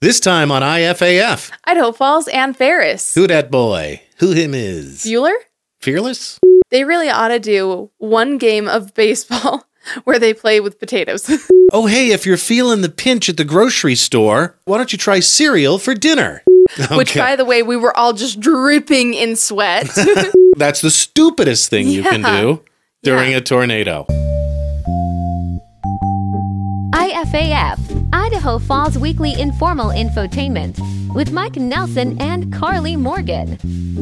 This time on IFAF. Idaho Falls and Ferris. Who dat boy? Who him is? Bueller? Fearless? They really ought to do one game of baseball where they play with potatoes. Oh, hey, if you're feeling the pinch at the grocery store, why don't you try cereal for dinner? Which, by the way, we were all just dripping in sweat. That's the stupidest thing you can do during a tornado. IFAF, Idaho Falls Weekly Informal Infotainment, with Mike Nelson and Carly Morgan.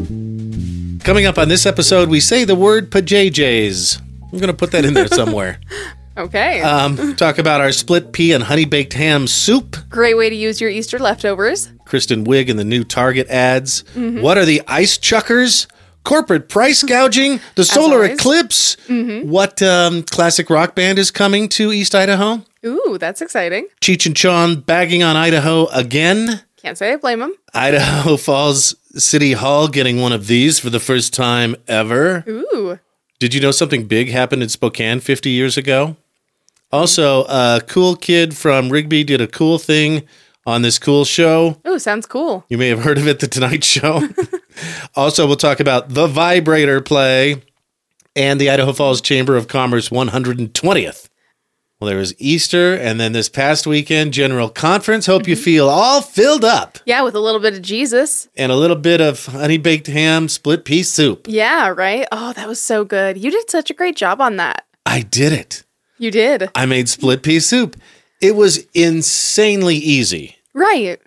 Coming up on this episode, we say the word pajayjays. I'm going to put that in there somewhere. Okay. Talk about our split pea and honey-baked ham soup. Great way to use your Easter leftovers. Kristen Wiig and the new Target ads. Mm-hmm. What are the ice chuckers? Corporate price gouging? The solar eclipse? Mm-hmm. What classic rock band is coming to East Idaho? Ooh, that's exciting. Cheech and Chong bagging on Idaho again. Can't say I blame them. Idaho Falls City Hall getting one of these for the first time ever. Ooh. Did you know something big happened in Spokane 50 years ago? Also, a cool kid from Rigby did a cool thing on this cool show. Ooh, sounds cool. You may have heard of it, The Tonight Show. Also, we'll talk about the Vibrator play and the Idaho Falls Chamber of Commerce 120th. Well, there was Easter, and then this past weekend, General Conference. Hope you feel all filled up. Yeah, with a little bit of Jesus. And a little bit of honey-baked ham split pea soup. Yeah, right? Oh, that was so good. You did such a great job on that. I did it. You did. I made split pea soup. It was insanely easy. Right.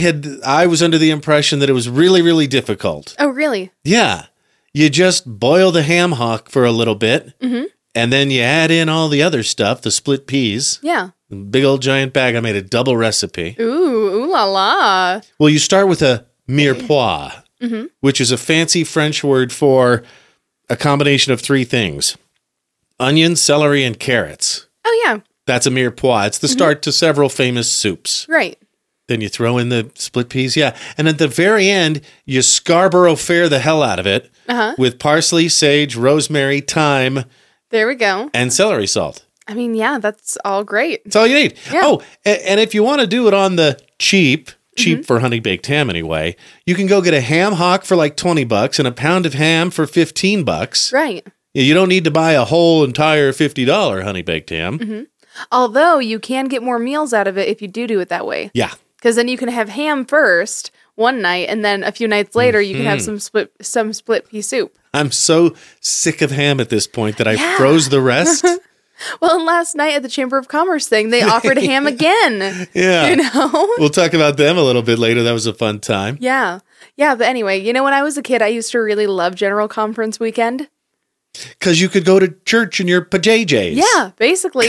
I was under the impression that it was really, really difficult. Oh, really? Yeah. You just boil the ham hock for a little bit. Mm-hmm. And then you add in all the other stuff, the split peas. Yeah. Big old giant bag. I made a double recipe. Ooh la la. Well, you start with a mirepoix, which is a fancy French word for a combination of three things. Onions, celery, and carrots. Oh, yeah. That's a mirepoix. It's the start to several famous soups. Right. Then you throw in the split peas. Yeah. And at the very end, you Scarborough Fare the hell out of it with parsley, sage, rosemary, thyme. There we go. And celery salt. I mean, yeah, that's all great. That's all you need. Yeah. Oh, and if you want to do it on the cheap for honey-baked ham anyway, you can go get a ham hock for like $20 and a pound of ham for $15. Right. You don't need to buy a whole entire $50 honey-baked ham. Mm-hmm. Although you can get more meals out of it if you do it that way. Yeah. Because then you can have ham first one night, and then a few nights later you can have some split pea soup. I'm so sick of ham at this point that I froze the rest. Well, and last night at the Chamber of Commerce thing, they offered ham again. Yeah. You know? We'll talk about them a little bit later. That was a fun time. Yeah. Yeah, but anyway, when I was a kid, I used to really love General Conference weekend. Because you could go to church in your pajayjays. Yeah, basically,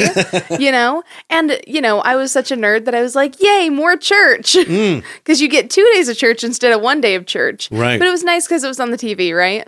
And, I was such a nerd that I was like, yay, more church. Because you get 2 days of church instead of 1 day of church. Right. But it was nice because it was on the TV, right?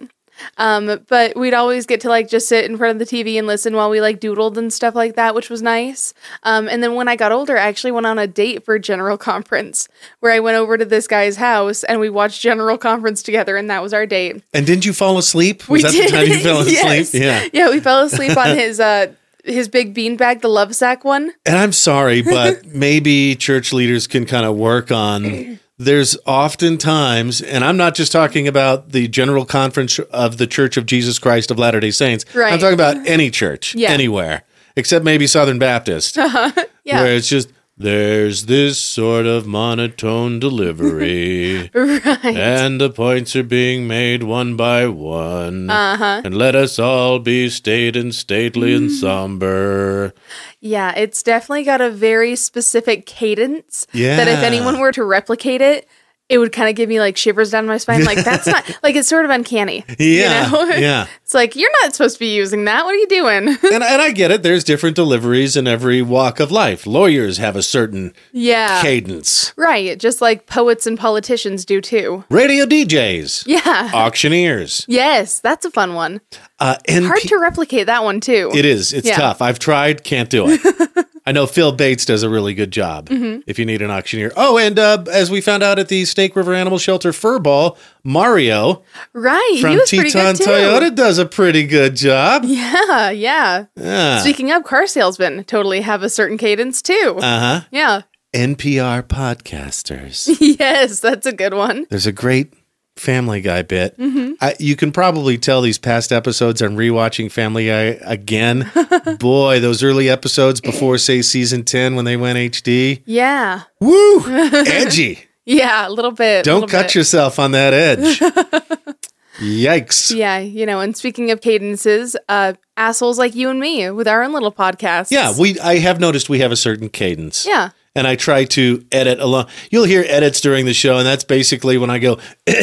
But we'd always get to just sit in front of the TV and listen while we doodled and stuff like that, which was nice. And then when I got older, I actually went on a date for General Conference where I went over to this guy's house and we watched General Conference together, and that was our date. And didn't you fall asleep? We did. The time you fell asleep? Yes. Yeah. Yeah, we fell asleep on his big beanbag, the love sack one. And I'm sorry, but maybe church leaders can kind of work on. There's often times, and I'm not just talking about the General Conference of the Church of Jesus Christ of Latter-day Saints. Right. I'm talking about any church, anywhere, except maybe Southern Baptist, Yeah. where it's just, there's this sort of monotone delivery, Right. and the points are being made one by one, and let us all be staid and stately and somber. Yeah, it's definitely got a very specific cadence that if Yeah. anyone were to replicate it, it would kind of give me shivers down my spine. That's not it's sort of uncanny. Yeah, You know? yeah. It's you're not supposed to be using that. What are you doing? And I get it. There's different deliveries in every walk of life. Lawyers have a certain cadence. Right. Just like poets and politicians do too. Radio DJs. Yeah. Auctioneers. Yes, that's a fun one. And Hard to replicate that one too. It is. It's tough. I've tried. Can't do it. I know Phil Bates does a really good job if you need an auctioneer. Oh, and as we found out at the Snake River Animal Shelter Fur Ball, Mario Right. from he was pretty Teton good too. Toyota does a pretty good job. Yeah. Yeah. Speaking of, car salesmen totally have a certain cadence too. Uh-huh. Yeah. NPR podcasters. Yes, that's a good one. There's a great Family Guy bit. Mm-hmm. You can probably tell these past episodes. I'm rewatching Family Guy again. Boy, those early episodes before, say, season 10 when they went HD. Yeah. Woo! Edgy. Yeah, a little bit. Don't cut yourself on that edge. Yikes. Yeah, and speaking of cadences, assholes like you and me with our own little podcasts. Yeah, I have noticed we have a certain cadence. Yeah. And I try to edit along. You'll hear edits during the show, and that's basically when I go,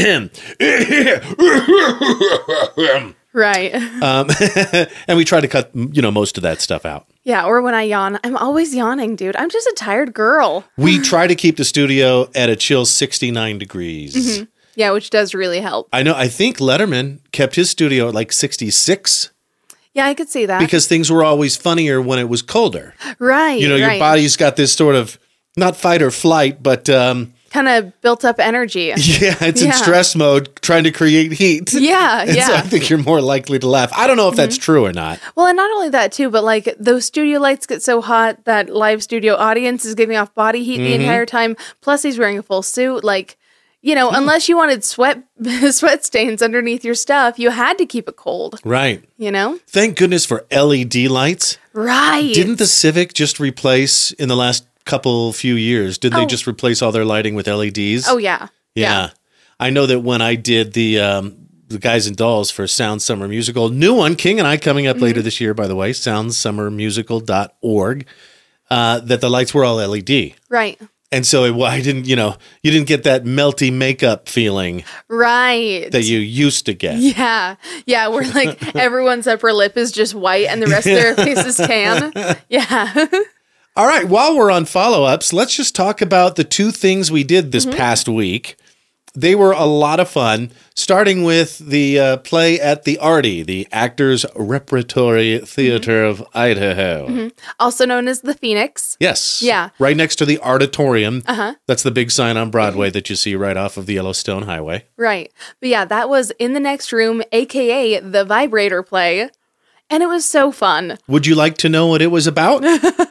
Right. and we try to cut, most of that stuff out. Yeah, or when I yawn. I'm always yawning, dude. I'm just a tired girl. We try to keep the studio at a chill 69 degrees. Mm-hmm. Yeah, which does really help. I know. I think Letterman kept his studio at like 66 Yeah, I could see that. because things were always funnier when it was colder. Right. Your body's got this sort of, not fight or flight, but kind of built up energy. yeah, it's in stress mode trying to create heat. Yeah, And so I think you're more likely to laugh. I don't know if that's true or not. Well, and not only that too, but like those studio lights get so hot that live studio audience is giving off body heat the entire time. Plus he's wearing a full suit. Like, unless you wanted sweat stains underneath your stuff, you had to keep it cold. Right. Thank goodness for LED lights. Right. Didn't the Civic just replace in the last few years? Didn't they just replace all their lighting with LEDs? Oh yeah. Yeah. I know that when I did the Guys and Dolls for Sound Summer Musical, new one, King and I, coming up later this year, by the way, soundsummermusical.org, that the lights were all LED. Right. And so I didn't, you didn't get that melty makeup feeling Right. that you used to get. Yeah. Yeah. Where like everyone's upper lip is just white and the rest of their face is tan. Yeah. All right. While we're on follow-ups, let's just talk about the two things we did this past week. They were a lot of fun, starting with the play at the Artie, the Actors Repertory Theater of Idaho. Also known as the Phoenix. Yes. Yeah. Right next to the Artatorium. That's the big sign on Broadway that you see right off of the Yellowstone Highway. Right. But yeah, that was In the Next Room, a.k.a. the Vibrator play. And it was so fun. Would you like to know what it was about?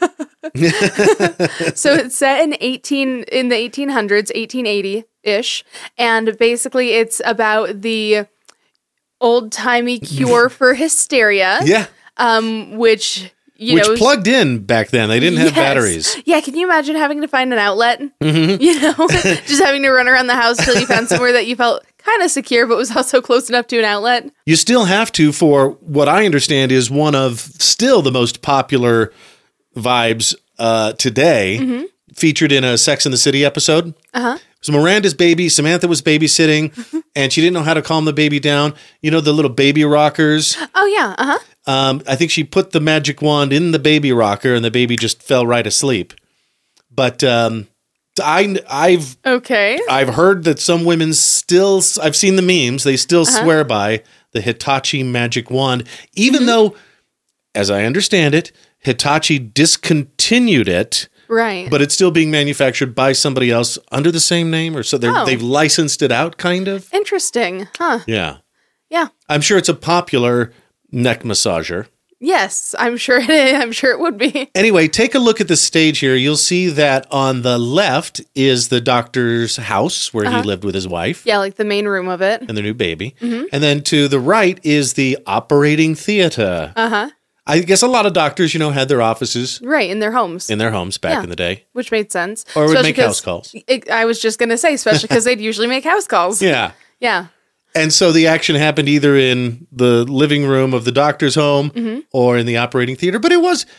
So it's set in the 1800s, 1880-ish. And basically it's about the old-timey cure for hysteria. Yeah. Which plugged in back then. They didn't have batteries. Yeah, can you imagine having to find an outlet? Just having to run around the house till you found somewhere that you felt kind of secure, but was also close enough to an outlet. You still have to, for what I understand is one of still the most popular vibes today, featured in a Sex and the City episode. It was Miranda's baby. Samantha was babysitting, and she didn't know how to calm the baby down. The little baby rockers. Oh, yeah. I think she put the magic wand in the baby rocker, and the baby just fell right asleep. But I've heard that some women still, I've seen the memes, they still swear by the Hitachi magic wand, even though, as I understand it, Hitachi discontinued it. Right. But it's still being manufactured by somebody else under the same name, or so they've licensed it out, kind of. Interesting. Huh. Yeah. Yeah. I'm sure it's a popular neck massager. Yes, I'm sure it would be. Anyway, take a look at the stage here. You'll see that on the left is the doctor's house where he lived with his wife. Yeah, like the main room of it. And their new baby. And then to the right is the operating theater. I guess a lot of doctors, had their offices. Right, in their homes. Back in the day. Which made sense. Or would make house calls. I was just going to say, especially because they'd usually make house calls. Yeah. Yeah. And so the action happened either in the living room of the doctor's home or in the operating theater. But it was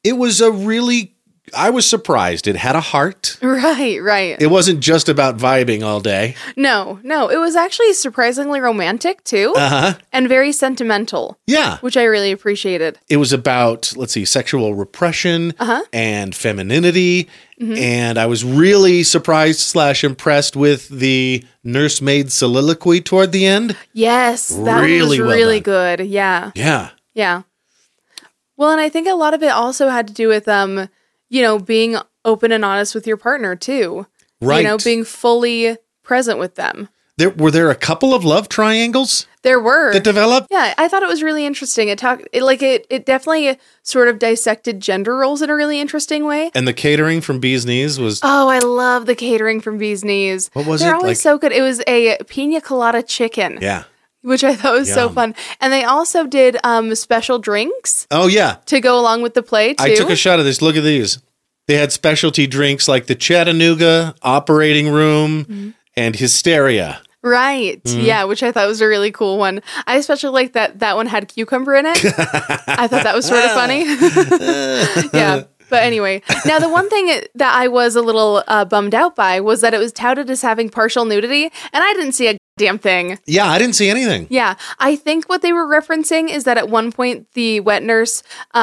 I was surprised. It had a heart. Right. It wasn't just about vibing all day. No. It was actually surprisingly romantic, too. And very sentimental. Yeah. Which I really appreciated. It was about, sexual repression and femininity. And I was really surprised / impressed with the nursemaid soliloquy toward the end. Yes. That really was well really done. good. Yeah. Yeah. Well, and I think a lot of it also had to do with being open and honest with your partner too. Right. Being fully present with them. Were there a couple of love triangles There were. that developed? Yeah, I thought it was really interesting. It definitely sort of dissected gender roles in a really interesting way. And the catering from Bee's Knees was Oh, I love the catering from Bee's Knees. What was They're it? always Like- so good. It was a pina colada chicken, yeah. which I thought was so Yum. fun. And they also did special drinks Oh yeah. to go along with the play too. I took a shot of this. Look at these. They had specialty drinks like the Chattanooga Operating Room and Hysteria. Right. Mm-hmm. Yeah, which I thought was a really cool one. I especially like that one had cucumber in it. I thought that was sort of funny. Yeah. But anyway, now the one thing that I was a little bummed out by was that it was touted as having partial nudity, and I didn't see a damn thing. Yeah, I didn't see anything. Yeah. I think what they were referencing is that at one point the wet nurse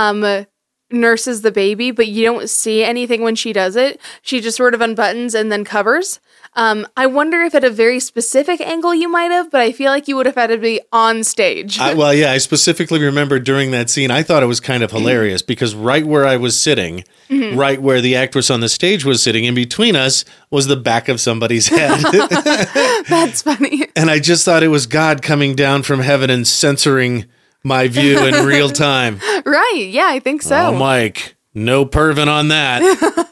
nurses the baby, but you don't see anything when she does it. She just sort of unbuttons and then covers. I wonder if at a very specific angle you might have, but I feel like you would have had to be on stage. Well, yeah, I specifically remember during that scene, I thought it was kind of hilarious because right where I was sitting, right where the actress on the stage was sitting, in between us was the back of somebody's head. That's funny. And I just thought it was God coming down from heaven and censoring my view in real time. Right. Yeah, I think so. Oh, Mike, no perving on that.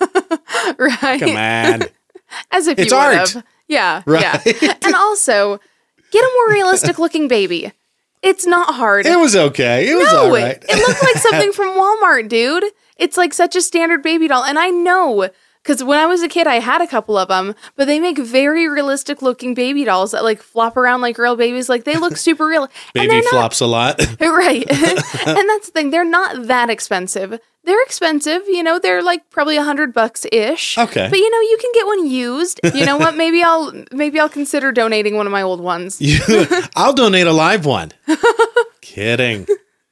Right. Come on. As if It's you would art. have. Yeah. Right. Yeah. And also, get a more realistic looking baby. It's not hard. It was okay. It was all right. It looked like something from Walmart, dude. It's like such a standard baby doll. And I know, because when I was a kid, I had a couple of them, but they make very realistic looking baby dolls that like flop around like real babies. Like they look super real. And Baby they're not- flops a lot. Right. And that's the thing. They're not that expensive. They're expensive. They're like probably $100-ish. Okay. But you can get one used. You know what? Maybe I'll consider donating one of my old ones. I'll donate a live one. Kidding.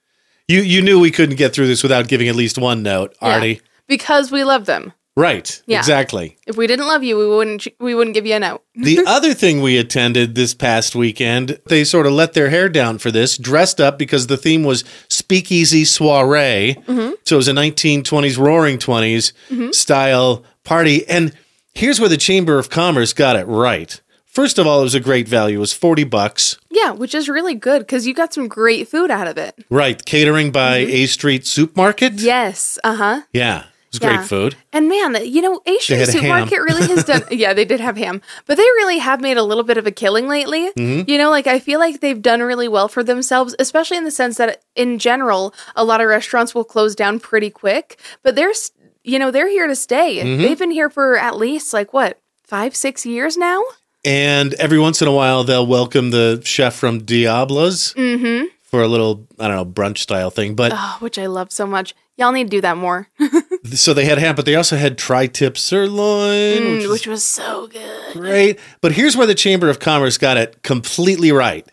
You knew we couldn't get through this without giving at least one note, Artie. Yeah. Because we love them. Right. Yeah. Exactly. If we didn't love you, we wouldn't give you a note. The other thing we attended this past weekend, they sort of let their hair down for this, dressed up because the theme was Speakeasy Soiree. So it was a 1920s, roaring 20s style party. And here's where the Chamber of Commerce got it right. First of all, it was a great value. It was $40. Yeah, which is really good because you got some great food out of it. Right. Catering by A Street Soup Market. Yes. Uh-huh. Yeah. It was Yeah. great food. And man, A Street had Soup ham. Market really has done. Yeah, they did have ham, but they really have made a little bit of a killing lately. Like I feel like they've done really well for themselves, especially in the sense that in general, a lot of restaurants will close down pretty quick. But they're here to stay. They've been here for at least 5-6 years now. And every once in a while, they'll welcome the chef from Diablo's for a little, I don't know, brunch style thing. But Oh, which I love so much. Y'all need to do that more. so they had ham, but they also had tri-tip sirloin, which was Which was so good. great. But here's where the Chamber of Commerce got it completely right.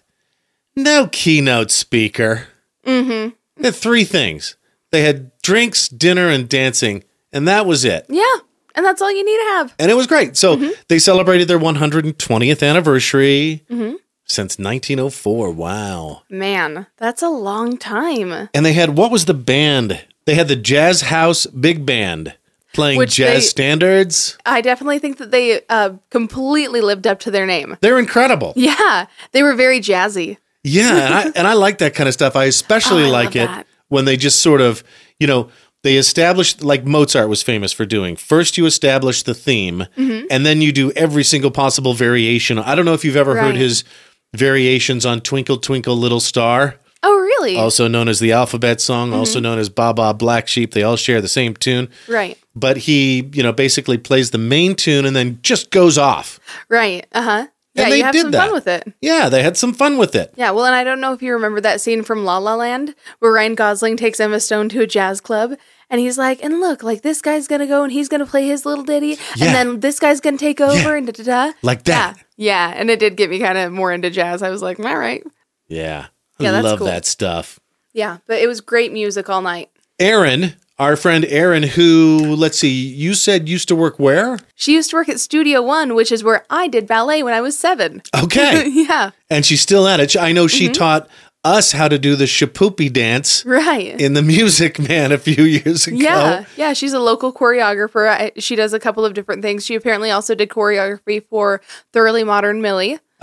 No keynote speaker. They had three things. They had drinks, dinner, and dancing, and that was it. Yeah, and that's all you need to have. And it was great. So they celebrated their 120th anniversary since 1904. Wow. Man, that's a long time. And they had, what was the band? They had the Jazz House Big Band playing Which jazz they- standards. I definitely think that they completely lived up to their name. They're incredible. Yeah, they were very jazzy. Yeah, and I like that kind of stuff. I especially Oh, I like love it that. when they just sort of, they established, like Mozart was famous for doing. First, you establish the theme, and then you do every single possible variation. I don't know if you've ever heard Right. his variations on Twinkle, Twinkle, Little Star, Oh, really? also known as the Alphabet Song, also known as Ba Ba Black Sheep. They all share the same tune. Right. But he, basically plays the main tune and then just goes off. Right. Uh-huh. Yeah, And they you have did some that. fun with it. Yeah, they had some fun with it. Yeah, well, and I don't know if you remember that scene from La La Land where Ryan Gosling takes Emma Stone to a jazz club and he's like, and look, this guy's going to go and he's going to play his little ditty Yeah. and then this guy's going to take over and da-da-da. Like that. Yeah, and it did get me kind of more into jazz. I was like, all right. Yeah. Yeah, I that's love cool. that stuff. Yeah, but it was great music all night. Aaron, our friend Aaron, who, let's see, you said used to work where? She used to work at Studio One, which is where I did ballet when I was 7. Okay. Yeah, And she's still at it. I know she taught us how to do the shapoopy dance right. in the Music Man a few years ago. Yeah, she's a local choreographer. She does a couple of different things. She apparently also did choreography for Thoroughly Modern Millie.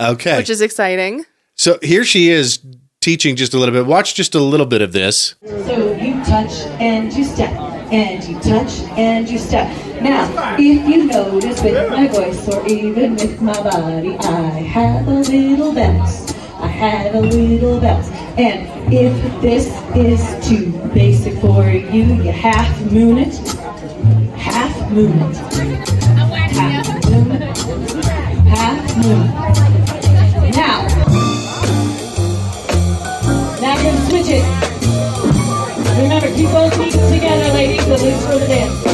Okay. which is exciting. So here she is teaching just a little bit. Watch just a little bit of this. So you touch and you step, and you touch and you step. Now, if you notice with my voice or even with my body, I have a little bounce. I have a little bounce. And if this is too basic for you, you half moon it. Half moon it. Half moon it. Half moon. Now we're going to switch it. Remember, keep both feet together, ladies, at least for the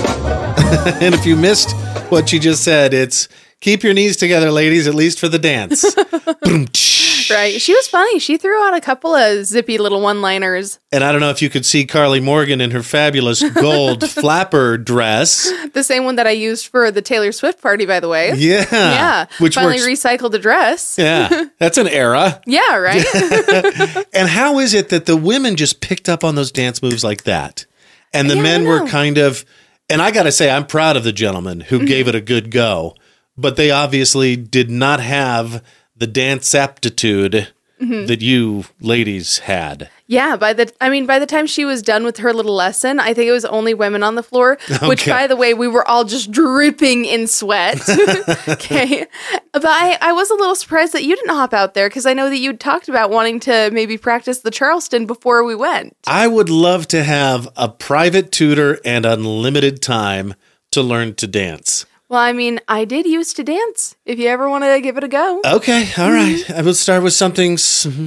dance. And if you missed what she just said, it's keep your knees together, ladies, at least for the dance. Boom, tsh. Right. She was funny. She threw out a couple of zippy little one-liners. And I don't know if you could see Carly Morgan in her fabulous gold flapper dress. The same one that I used for the Taylor Swift party, by the way. Yeah. Yeah. Which finally works. recycled a dress. Yeah. That's an era. Yeah, right? And how is it that the women just picked up on those dance moves like that? And the Yeah, I men don't were know. kind of, and I got to say, I'm proud of the gentlemen who gave it a good go, but they obviously did not have the dance aptitude that you ladies had. Yeah, by the time she was done with her little lesson, I think it was only women on the floor, which Okay. by the way, we were all just dripping in sweat. Okay. But I was a little surprised that you didn't hop out there because I know that you'd talked about wanting to maybe practice the Charleston before we went. I would love to have a private tutor and unlimited time to learn to dance. Well, I mean, I did used to dance. If you ever want to give it a go. Okay, all right. I will start with something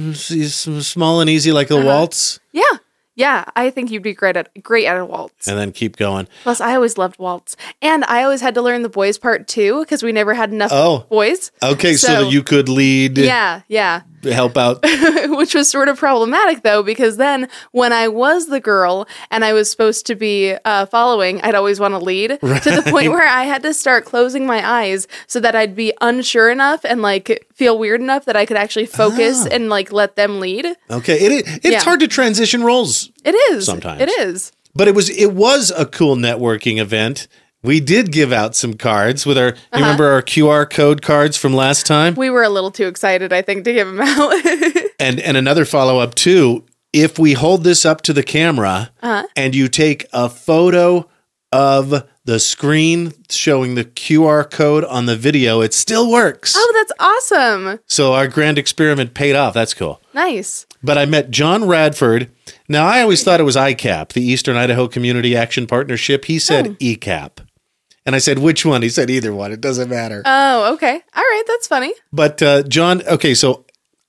small and easy like a waltz, Yeah. Yeah, I think you'd be great at a waltz. and then keep going. Plus, I always loved waltz. And I always had to learn the boys part too because we never had enough Oh. boys. Okay, so that you could lead, Yeah, yeah. help out. Which was sort of problematic though, because then when I was the girl and I was supposed to be following, I'd always want to lead to the point where I had to start closing my eyes so that I'd be unsure enough and like feel weird enough that I could actually focus and like let them lead. Okay, it's Yeah. hard to transition roles, It is. Sometimes. It is. but it was a cool networking event. We did give out some cards with our. You remember our QR code cards from last time? We were a little too excited, I think, to give them out. And another follow up too. If we hold this up to the camera and you take a photo of the screen showing the QR code on the video, it still works. Oh, that's awesome. So our grand experiment paid off. That's cool. Nice. But I met John Radford. Now, I always thought it was ICAP, the Eastern Idaho Community Action Partnership. He said ECAP. And I said, which one? He said, either one. It doesn't matter. Oh, okay. All right. That's funny. But John, okay, so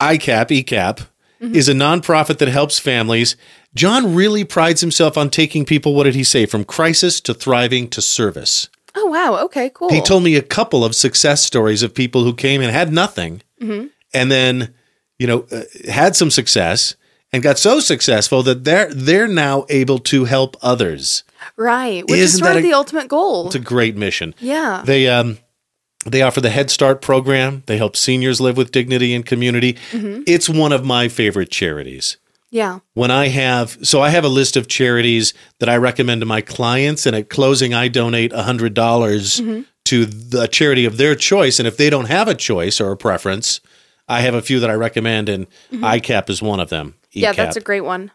ECAP, is a nonprofit that helps families. John really prides himself on taking people, what did he say, from crisis to thriving to service. Oh, wow. Okay, cool. He told me a couple of success stories of people who came and had nothing and then, had some success and got so successful that they're now able to help others. Right. Which is Isn't sort that of the ultimate goal. It's a great mission. Yeah. They offer the Head Start program. They help seniors live with dignity and community. It's one of my favorite charities. Yeah. When I have a list of charities that I recommend to my clients, and at closing, I donate $100 to the charity of their choice. And if they don't have a choice or a preference, I have a few that I recommend, and ICAP is one of them. Yeah, ECAP. that's a great one.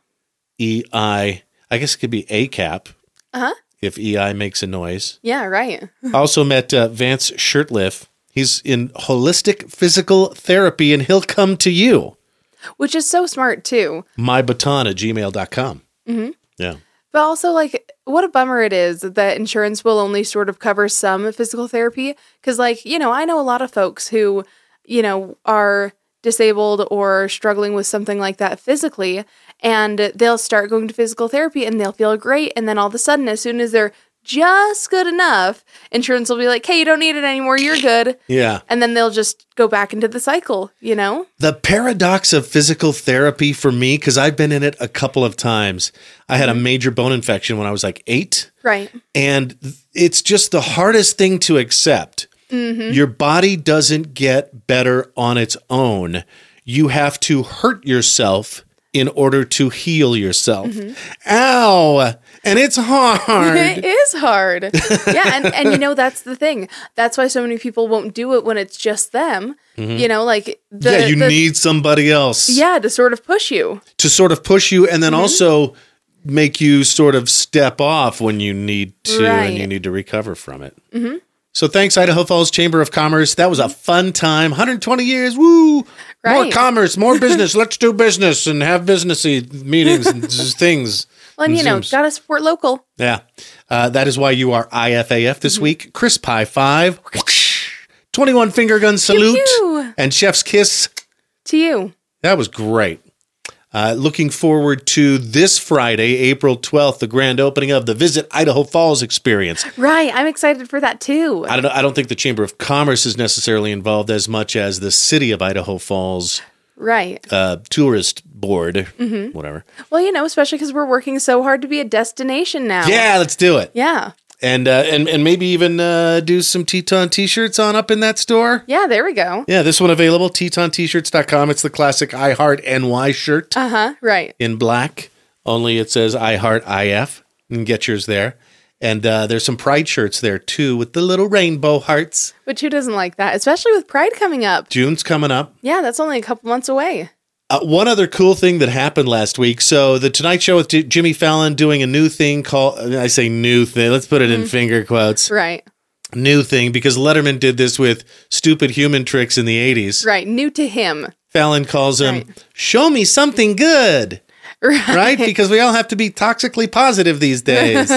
I guess it could be ACAP if EI makes a noise. Yeah, right. I also met Vance Shirtliff. He's in holistic physical therapy, and he'll come to you. Which is so smart too. mybaton@gmail.com. Yeah. But also, like, what a bummer it is that insurance will only sort of cover some physical therapy. Because, like, I know a lot of folks who, are disabled or struggling with something like that physically, and they'll start going to physical therapy and they'll feel great. And then all of a sudden, as soon as they're just good enough, insurance will be like, hey, you don't need it anymore. You're good. Yeah. And then they'll just go back into the cycle, The paradox of physical therapy for me, because I've been in it a couple of times. I had a major bone infection when I was like 8. Right. And it's just the hardest thing to accept. Your body doesn't get better on its own. You have to hurt yourself in order to heal yourself. Ow! And it's hard. It is hard. Yeah, and that's the thing. That's why so many people won't do it when it's just them. Like you need somebody else. Yeah, to sort of push you. To sort of push you and then also make you sort of step off when you need to and you need to recover from it. So thanks, Idaho Falls Chamber of Commerce. That was a fun time. 120 years. Woo! Right. More commerce, more business. Let's do business and have businessy meetings and things. Well, and gotta support local. Yeah. That is why you are IFAF this week. Crisp High Five. 21 finger gun salute. Pew-pew. And chef's kiss. To you. That was great. Looking forward to this Friday, April 12th, the grand opening of the Visit Idaho Falls experience. Right. I'm excited for that too. I don't think the Chamber of Commerce is necessarily involved as much as the City of Idaho Falls tourist board, whatever. Well, especially because we're working so hard to be a destination now. Yeah, let's do it. Yeah. And maybe even do some Teton t-shirts on up in that store. Yeah, there we go. Yeah, this one available, TetonT-shirts.com. It's the classic I Heart NY shirt. Right. In black, only it says I Heart IF. You can get yours there. And there's some Pride shirts there, too, with the little rainbow hearts. Which who doesn't like that? Especially with Pride coming up. June's coming up. Yeah, that's only a couple months away. One other cool thing that happened last week. So the Tonight Show with Jimmy Fallon doing a new thing called, I say new thing, let's put it in finger quotes. Right. New thing, because Letterman did this with Stupid Human Tricks in the 80s. Right. New to him. Fallon calls him, show me something good. Right? Because we all have to be toxically positive these days.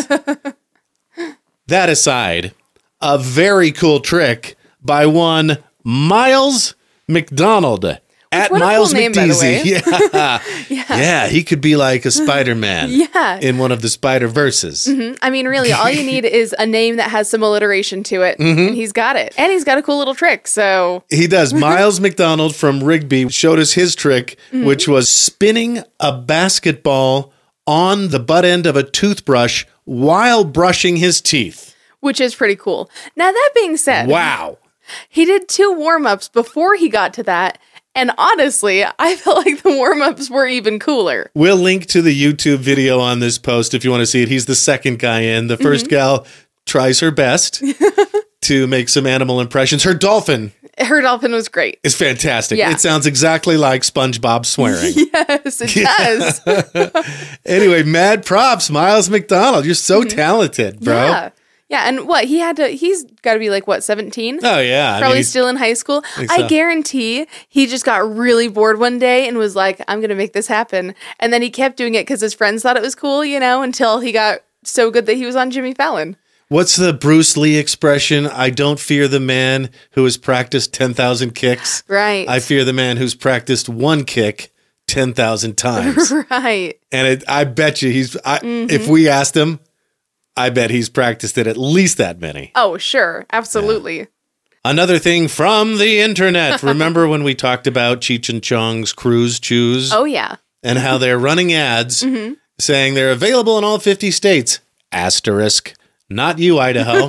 That aside, a very cool trick by one Miles McDonald. At Miles cool name, McDeasy. Yeah, he could be like a Spider-Man in one of the Spider-Verses. I mean, really, all you need is a name that has some alliteration to it, and he's got it. And he's got a cool little trick, so... He does. Miles McDonald from Rigby showed us his trick, which was spinning a basketball on the butt end of a toothbrush while brushing his teeth. Which is pretty cool. Now, that being said... Wow. He did 2 warm-ups before he got to that, and honestly, I felt like the warm-ups were even cooler. We'll link to the YouTube video on this post if you want to see it. He's the second guy in. The first gal tries her best to make some animal impressions. Her dolphin was great. It's fantastic. Yeah. It sounds exactly like SpongeBob swearing. Yes, it does. Anyway, mad props, Miles McDonald. You're so talented, bro. Yeah, and he's got to be like, 17? Oh, yeah. Probably still in high school. I guarantee he just got really bored one day and was like, I'm going to make this happen. And then he kept doing it because his friends thought it was cool, until he got so good that he was on Jimmy Fallon. What's the Bruce Lee expression? I don't fear the man who has practiced 10,000 kicks. Right. I fear the man who's practiced one kick 10,000 times. Right. And I bet you if we asked him, I bet he's practiced it at least that many. Oh, sure. Absolutely. Yeah. Another thing from the internet. Remember when we talked about Cheech and Chong's Cruise Choose? Oh, yeah. And how they're running ads saying they're available in all 50 states. Asterisk. Not you, Idaho.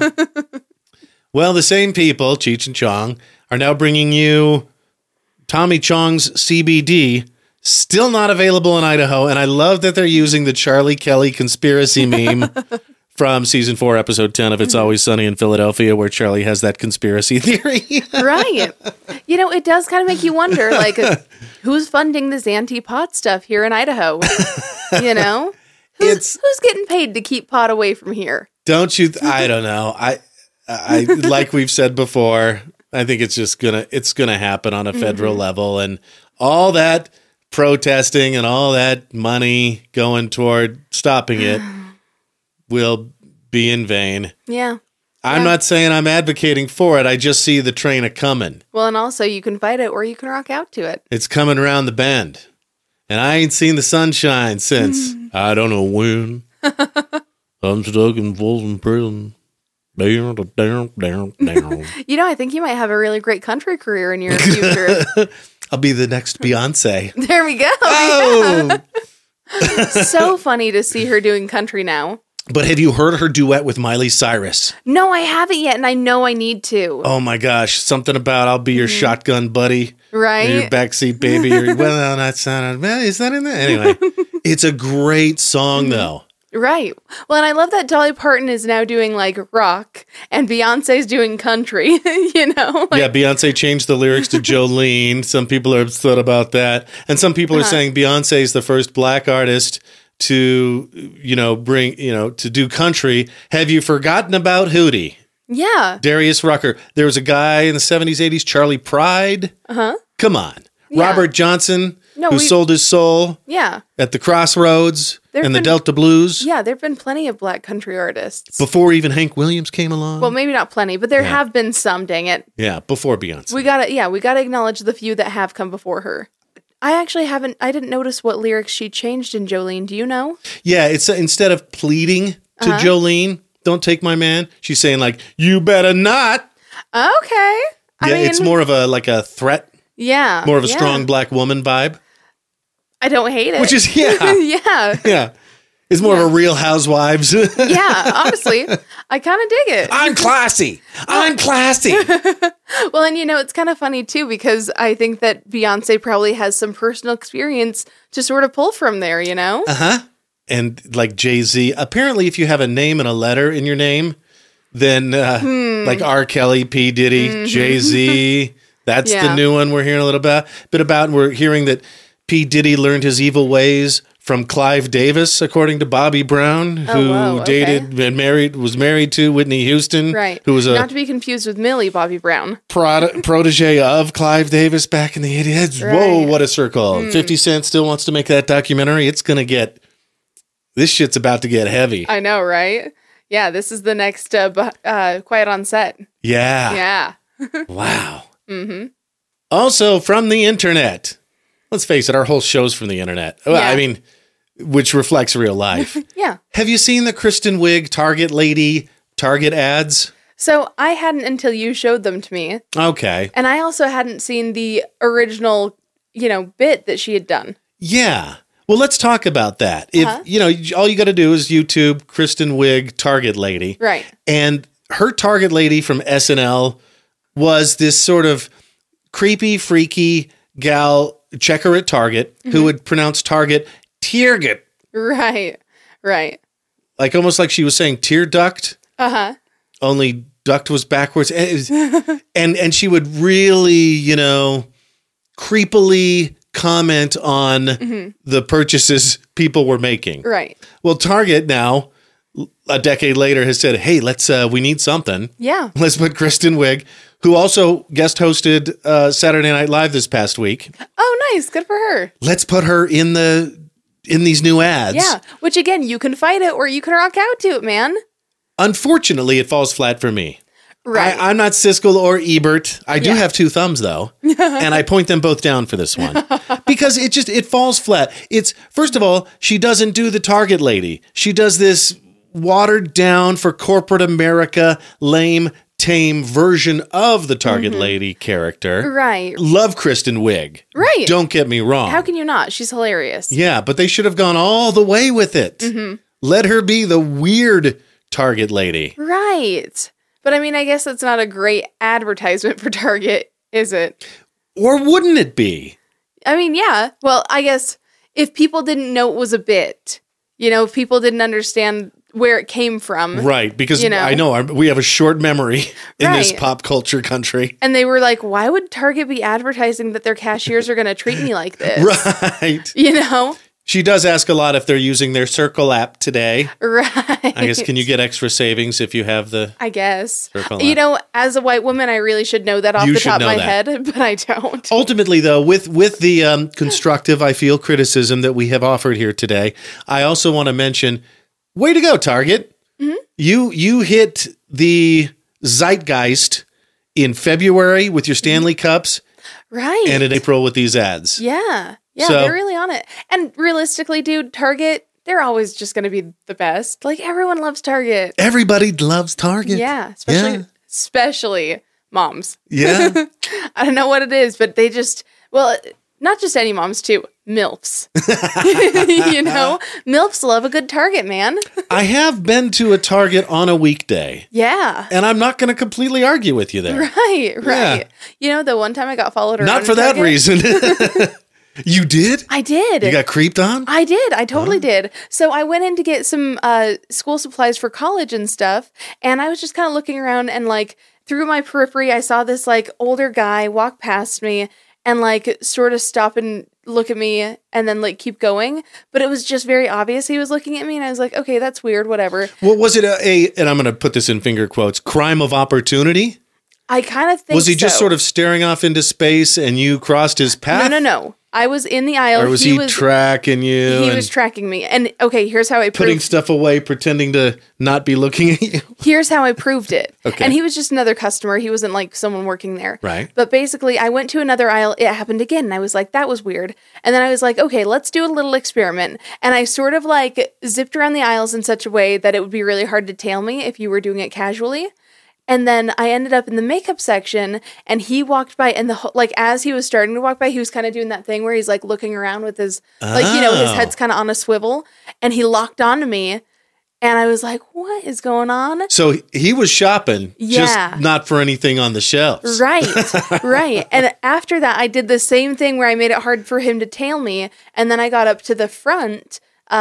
Well, the same people, Cheech and Chong, are now bringing you Tommy Chong's CBD. Still not available in Idaho. And I love that they're using the Charlie Kelly conspiracy meme from season 4, episode 10 of It's Always Sunny in Philadelphia, where Charlie has that conspiracy theory. Right. It does kind of make you wonder, like, who's funding this anti-pot stuff here in Idaho? Who's getting paid to keep pot away from here? Don't you? I don't know. I like we've said before, I think it's gonna happen on a federal level, and all that protesting and all that money going toward stopping it will be in vain. Yeah. I'm not saying I'm advocating for it. I just see the train a-coming. Well, and also you can fight it or you can rock out to it. It's coming around the bend. And I ain't seen the sunshine since I don't know when. I'm stuck in Folsom Prison. I think you might have a really great country career in your future. I'll be the next Beyonce. There we go. Oh! So funny to see her doing country now. But have you heard her duet with Miley Cyrus? No, I haven't yet, and I know I need to. Oh my gosh, something about I'll be your shotgun buddy. Right? Your backseat baby. Well, that's not, is that in there? Anyway, it's a great song though. Right. Well, and I love that Dolly Parton is now doing like rock and Beyonce's doing country, you know? Like, Yeah, Beyonce changed the lyrics to Jolene. Some people are upset about that. And some people are saying Beyonce is the first black artist to, to do country. Have you forgotten about Hootie? yeah. Darius Rucker. There was a guy in the 70s, 80s, Charlie Pride. Uh-huh. Come on. Yeah. Robert Johnson, No, who we- sold his soul Yeah. at the Crossroads There've and the been- Delta Blues Yeah. There have been plenty of black country artists. before even Hank Williams came along. Well, maybe not plenty, but there have been some, dang it. Yeah, before Beyonce. We gotta acknowledge the few that have come before her. I didn't notice what lyrics she changed in Jolene. Do you know? Yeah, it's instead of pleading to Jolene, don't take my man, she's saying like, you better not. Okay. Yeah, it's more of a threat, Yeah. more of a yeah. strong black woman vibe, I don't hate it. which is, yeah, yeah. yeah. It's more of a Real Housewives. Yeah. Honestly, I kind of dig it. I'm classy. I'm classy. Well, and it's kind of funny too, because I think that Beyonce probably has some personal experience to sort of pull from there, you know? And like Jay-Z, apparently if you have a name and a letter in your name, then like R. Kelly, P. Diddy, Jay-Z, that's the Yeah. new one we're hearing a little bit about. And we're hearing that P. Diddy learned his evil ways from Clive Davis, according to Bobby Brown, who whoa, okay. dated and was married to Whitney Houston, Right. who was a Not to be confused with Millie Bobby Brown. protege of Clive Davis back in the 80s. Whoa, Right. what a circle. 50 Cent still wants to make that documentary. This shit's about to get heavy. I know, right? Yeah, this is the next Quiet on Set. Yeah. Yeah. Wow. Also from the internet. Let's face it, our whole show's from the internet. Well, Yeah. I mean, which reflects real life. Yeah. Have you seen the Kristen Wiig Target lady Target ads? So I hadn't until you showed them to me. Okay. And I also hadn't seen the original, bit that she had done. Yeah. Well, let's talk about that. If all you got to do is YouTube Kristen Wiig Target lady. Right. And her Target lady from SNL was this sort of creepy, freaky gal checker at Target who would pronounce Target Tierget, Right. Right. like almost like she was saying tear duct, Uh-huh. only duct was backwards. And she would really, creepily comment on the purchases people were making. Right. Well, Target now, a decade later, has said, hey, we need something. Yeah. Let's put Kristen Wiig, who also guest hosted Saturday Night Live this past week. Oh, nice. Good for her. Let's put her in these new ads. Yeah. Which again, you can fight it or you can rock out to it, man. Unfortunately, it falls flat for me. Right. I'm not Siskel or Ebert. I do have two thumbs though, and I point them both down for this one because it falls flat. It's first of all, she doesn't do the Target lady. She does this watered down for corporate America, lame, tame version of the Target lady character. Right. Love Kristen Wiig. Right. Don't get me wrong. How can you not? She's hilarious. Yeah, but they should have gone all the way with it. Let her be the weird Target lady. Right. But I mean, I guess that's not a great advertisement for Target, is it? Or wouldn't it be? I mean, yeah. Well, I guess if people didn't know it was a bit, if people didn't understand where it came from. Right, because You know. I know we have a short memory in this Right. pop culture country. And they were like, why would Target be advertising that their cashiers are going to treat me like this? Right. She does ask a lot if they're using their Circle app today. Right. I guess, can you get extra savings if you have the... I guess. Circle As a white woman, I really should know that off You the should top of know my that. head, but I don't. Ultimately, though, with the constructive, I feel, criticism that we have offered here today, I also want to mention, way to go, Target. Mm-hmm. You hit the zeitgeist in February with your Stanley Cups Right. and in April with these ads. Yeah. Yeah, So- they're really on it. And realistically, dude, Target, they're always just going to be the best. Like, everyone loves Target. Everybody loves Target. Yeah. Yeah. Especially moms. Yeah. I don't know what it is, but they just, well, not just any moms, too. MILFs. MILFs love a good Target, man. I have been to a Target on a weekday, Yeah. and I'm not going to completely argue with you there. Right. The one time I got followed around. Not for in that Target, reason. You did? I did. You got creeped on? I did. I totally did. So I went in to get some school supplies for college and stuff. And I was just kind of looking around and like through my periphery, I saw this like older guy walk past me and like sort of stop and look at me and then like keep going. But it was just very obvious he was looking at me. And I was like, okay, that's weird. Whatever. Well, was it and I'm going to put this in finger quotes, crime of opportunity? I kind of think Was he just so. sort of staring off into space and you crossed his path? No. I was in the aisle. Or was he tracking you? He and was tracking me. And okay, here's how I putting proved stuff away, pretending to not be looking at you. Here's how I proved it. Okay. And he was just another customer. He wasn't like someone working there. Right. But basically, I went to another aisle. It happened again. And I was like, that was weird. And then I was like, okay, let's do a little experiment. And I sort of like zipped around the aisles in such a way that it would be really hard to tail me if you were doing it casually. And then I ended up in the makeup section and he walked by and like as he was starting to walk by, he was kind of doing that thing where he's like looking around with his, like, you know, his head's kind of on a swivel and he locked onto me and I was like, what is going on? So he was shopping, Yeah. just not for anything on the shelves. Right, right. And after that, I did the same thing where I made it hard for him to tail me. And then I got up to the front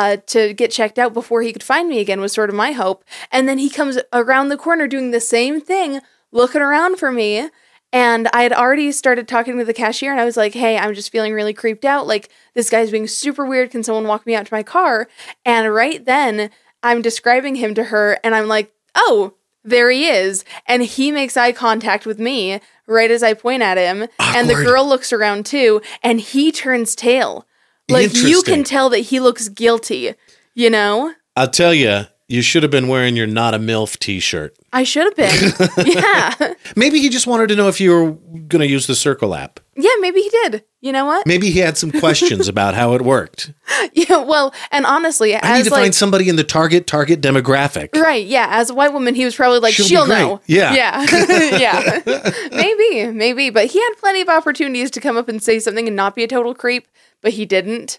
to get checked out before he could find me again was sort of my hope. And then he comes around the corner doing the same thing, looking around for me. And I had already started talking to the cashier and I was like, hey, I'm just feeling really creeped out. Like, this guy's being super weird. Can someone walk me out to my car? And right then I'm describing him to her and I'm like, oh, there he is. And he makes eye contact with me right as I point at him. Awkward. And the girl looks around too and he turns tail. Like, you can tell that he looks guilty, you know? I'll tell you, you should have been wearing your Not a MILF t-shirt. I should have been. Yeah. Maybe he just wanted to know if you were going to use the Circle app. Yeah, maybe he did. You know what? Maybe he had some questions about how it worked. Yeah, well, and honestly, I need as to find somebody in the target demographic. right, yeah, as a white woman, he was probably like, She'll be she'll great. know. Yeah. Yeah. Yeah. Maybe. But he had plenty of opportunities to come up and say something and not be a total creep, but he didn't.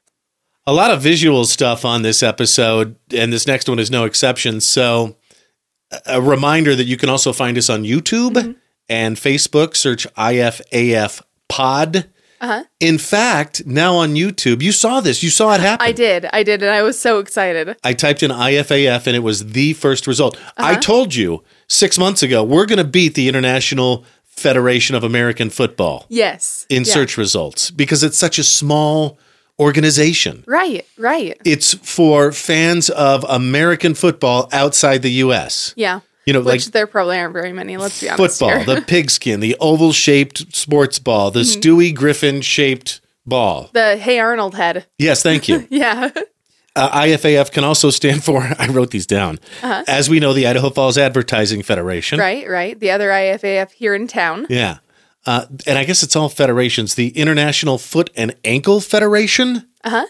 A lot of visual stuff on this episode, and this next one is no exception. So a reminder that you can also find us on YouTube and Facebook. Search IFAF Pod. In fact, now on YouTube, you saw this. You saw it happen. I did, and I was so excited. I typed in IFAF, and it was the first result. I told you 6 months ago, we're going to beat the International Federation of American Football Yes. in search results because it's such a small organization. Right. It's for fans of American football outside the U.S. Yeah. You know, Which like there probably aren't very many, let's be honest football, here. the pigskin, the oval-shaped sports ball, the Stewie Griffin-shaped ball. The Hey Arnold head. Yes, thank you. Yeah. IFAF can also stand for, I wrote these down, as we know, the Idaho Falls Advertising Federation. Right. The other IFAF here in town. Yeah. And I guess it's all federations. The International Foot and Ankle Federation.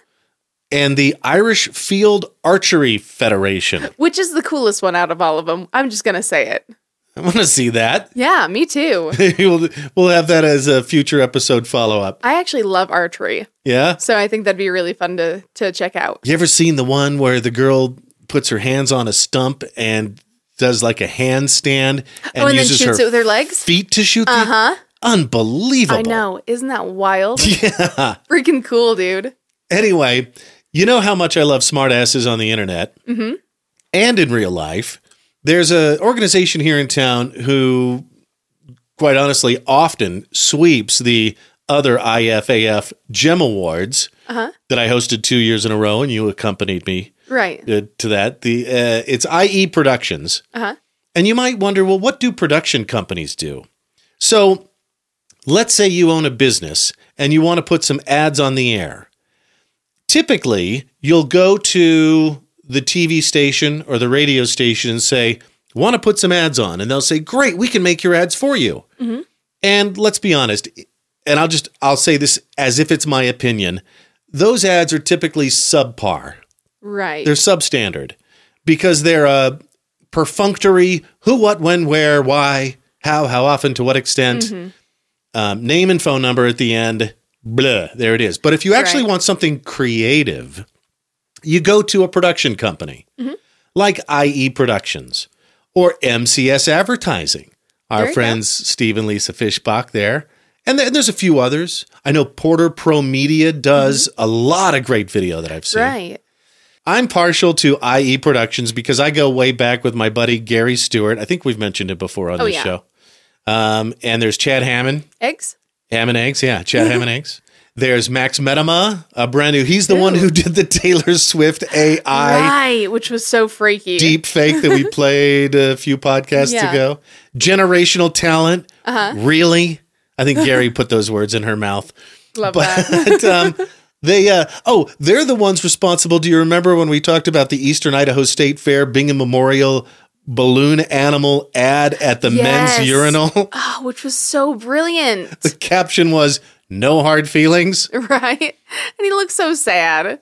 And the Irish Field Archery Federation. Which is the coolest one out of all of them. I'm just going to say it. I want to see that. Yeah, me too. We'll have that as a future episode follow-up. I actually love archery. Yeah? So I think that'd be really fun to check out. You ever seen the one where the girl puts her hands on a stump and does like a handstand and then uses shoots her it with her legs? feet to shoot the... Unbelievable. I know. Isn't that wild? Yeah. Freaking cool, dude. Anyway, you know how much I love smartasses on the internet and in real life. There's an organization here in town who, quite honestly, often sweeps the other IFAF Gem Awards that I hosted 2 years in a row, and you accompanied me Right. to that. It's IE Productions. And you might wonder, well, what do production companies do? So let's say you own a business and you want to put some ads on the air. Typically, you'll go to the TV station or the radio station and say, want to put some ads on. And they'll say, great, we can make your ads for you. And let's be honest, and I'll say this as if it's my opinion. Those ads are typically subpar. Right. They're substandard because they're perfunctory who, what, when, where, why, how often, to what extent, name and phone number at the end, blah, there it is. But if you actually want something creative, you go to a production company like IE Productions or MCS Advertising. Our friends Steve and Lisa Fishbach there And there's a few others. I know Porter Pro Media does a lot of great video that I've seen. Right. I'm partial to IE Productions because I go way back with my buddy Gary Stewart. I think we've mentioned it before on this show. And there's Chad Hammond. Eggs? Hammond Eggs, yeah. Chad Hammond Eggs. There's Max Metama, a brand new. He's the one who did the Taylor Swift AI Right, which was so freaky. deep fake that we played a few podcasts ago. Generational talent. Really? I think Gary put those words in her mouth. Love that. But they're the ones responsible. Do you remember when we talked about the Eastern Idaho State Fair Bingham Memorial balloon animal ad at the men's urinal? Oh, which was so brilliant. The caption was, "No hard feelings." Right? And he looked so sad.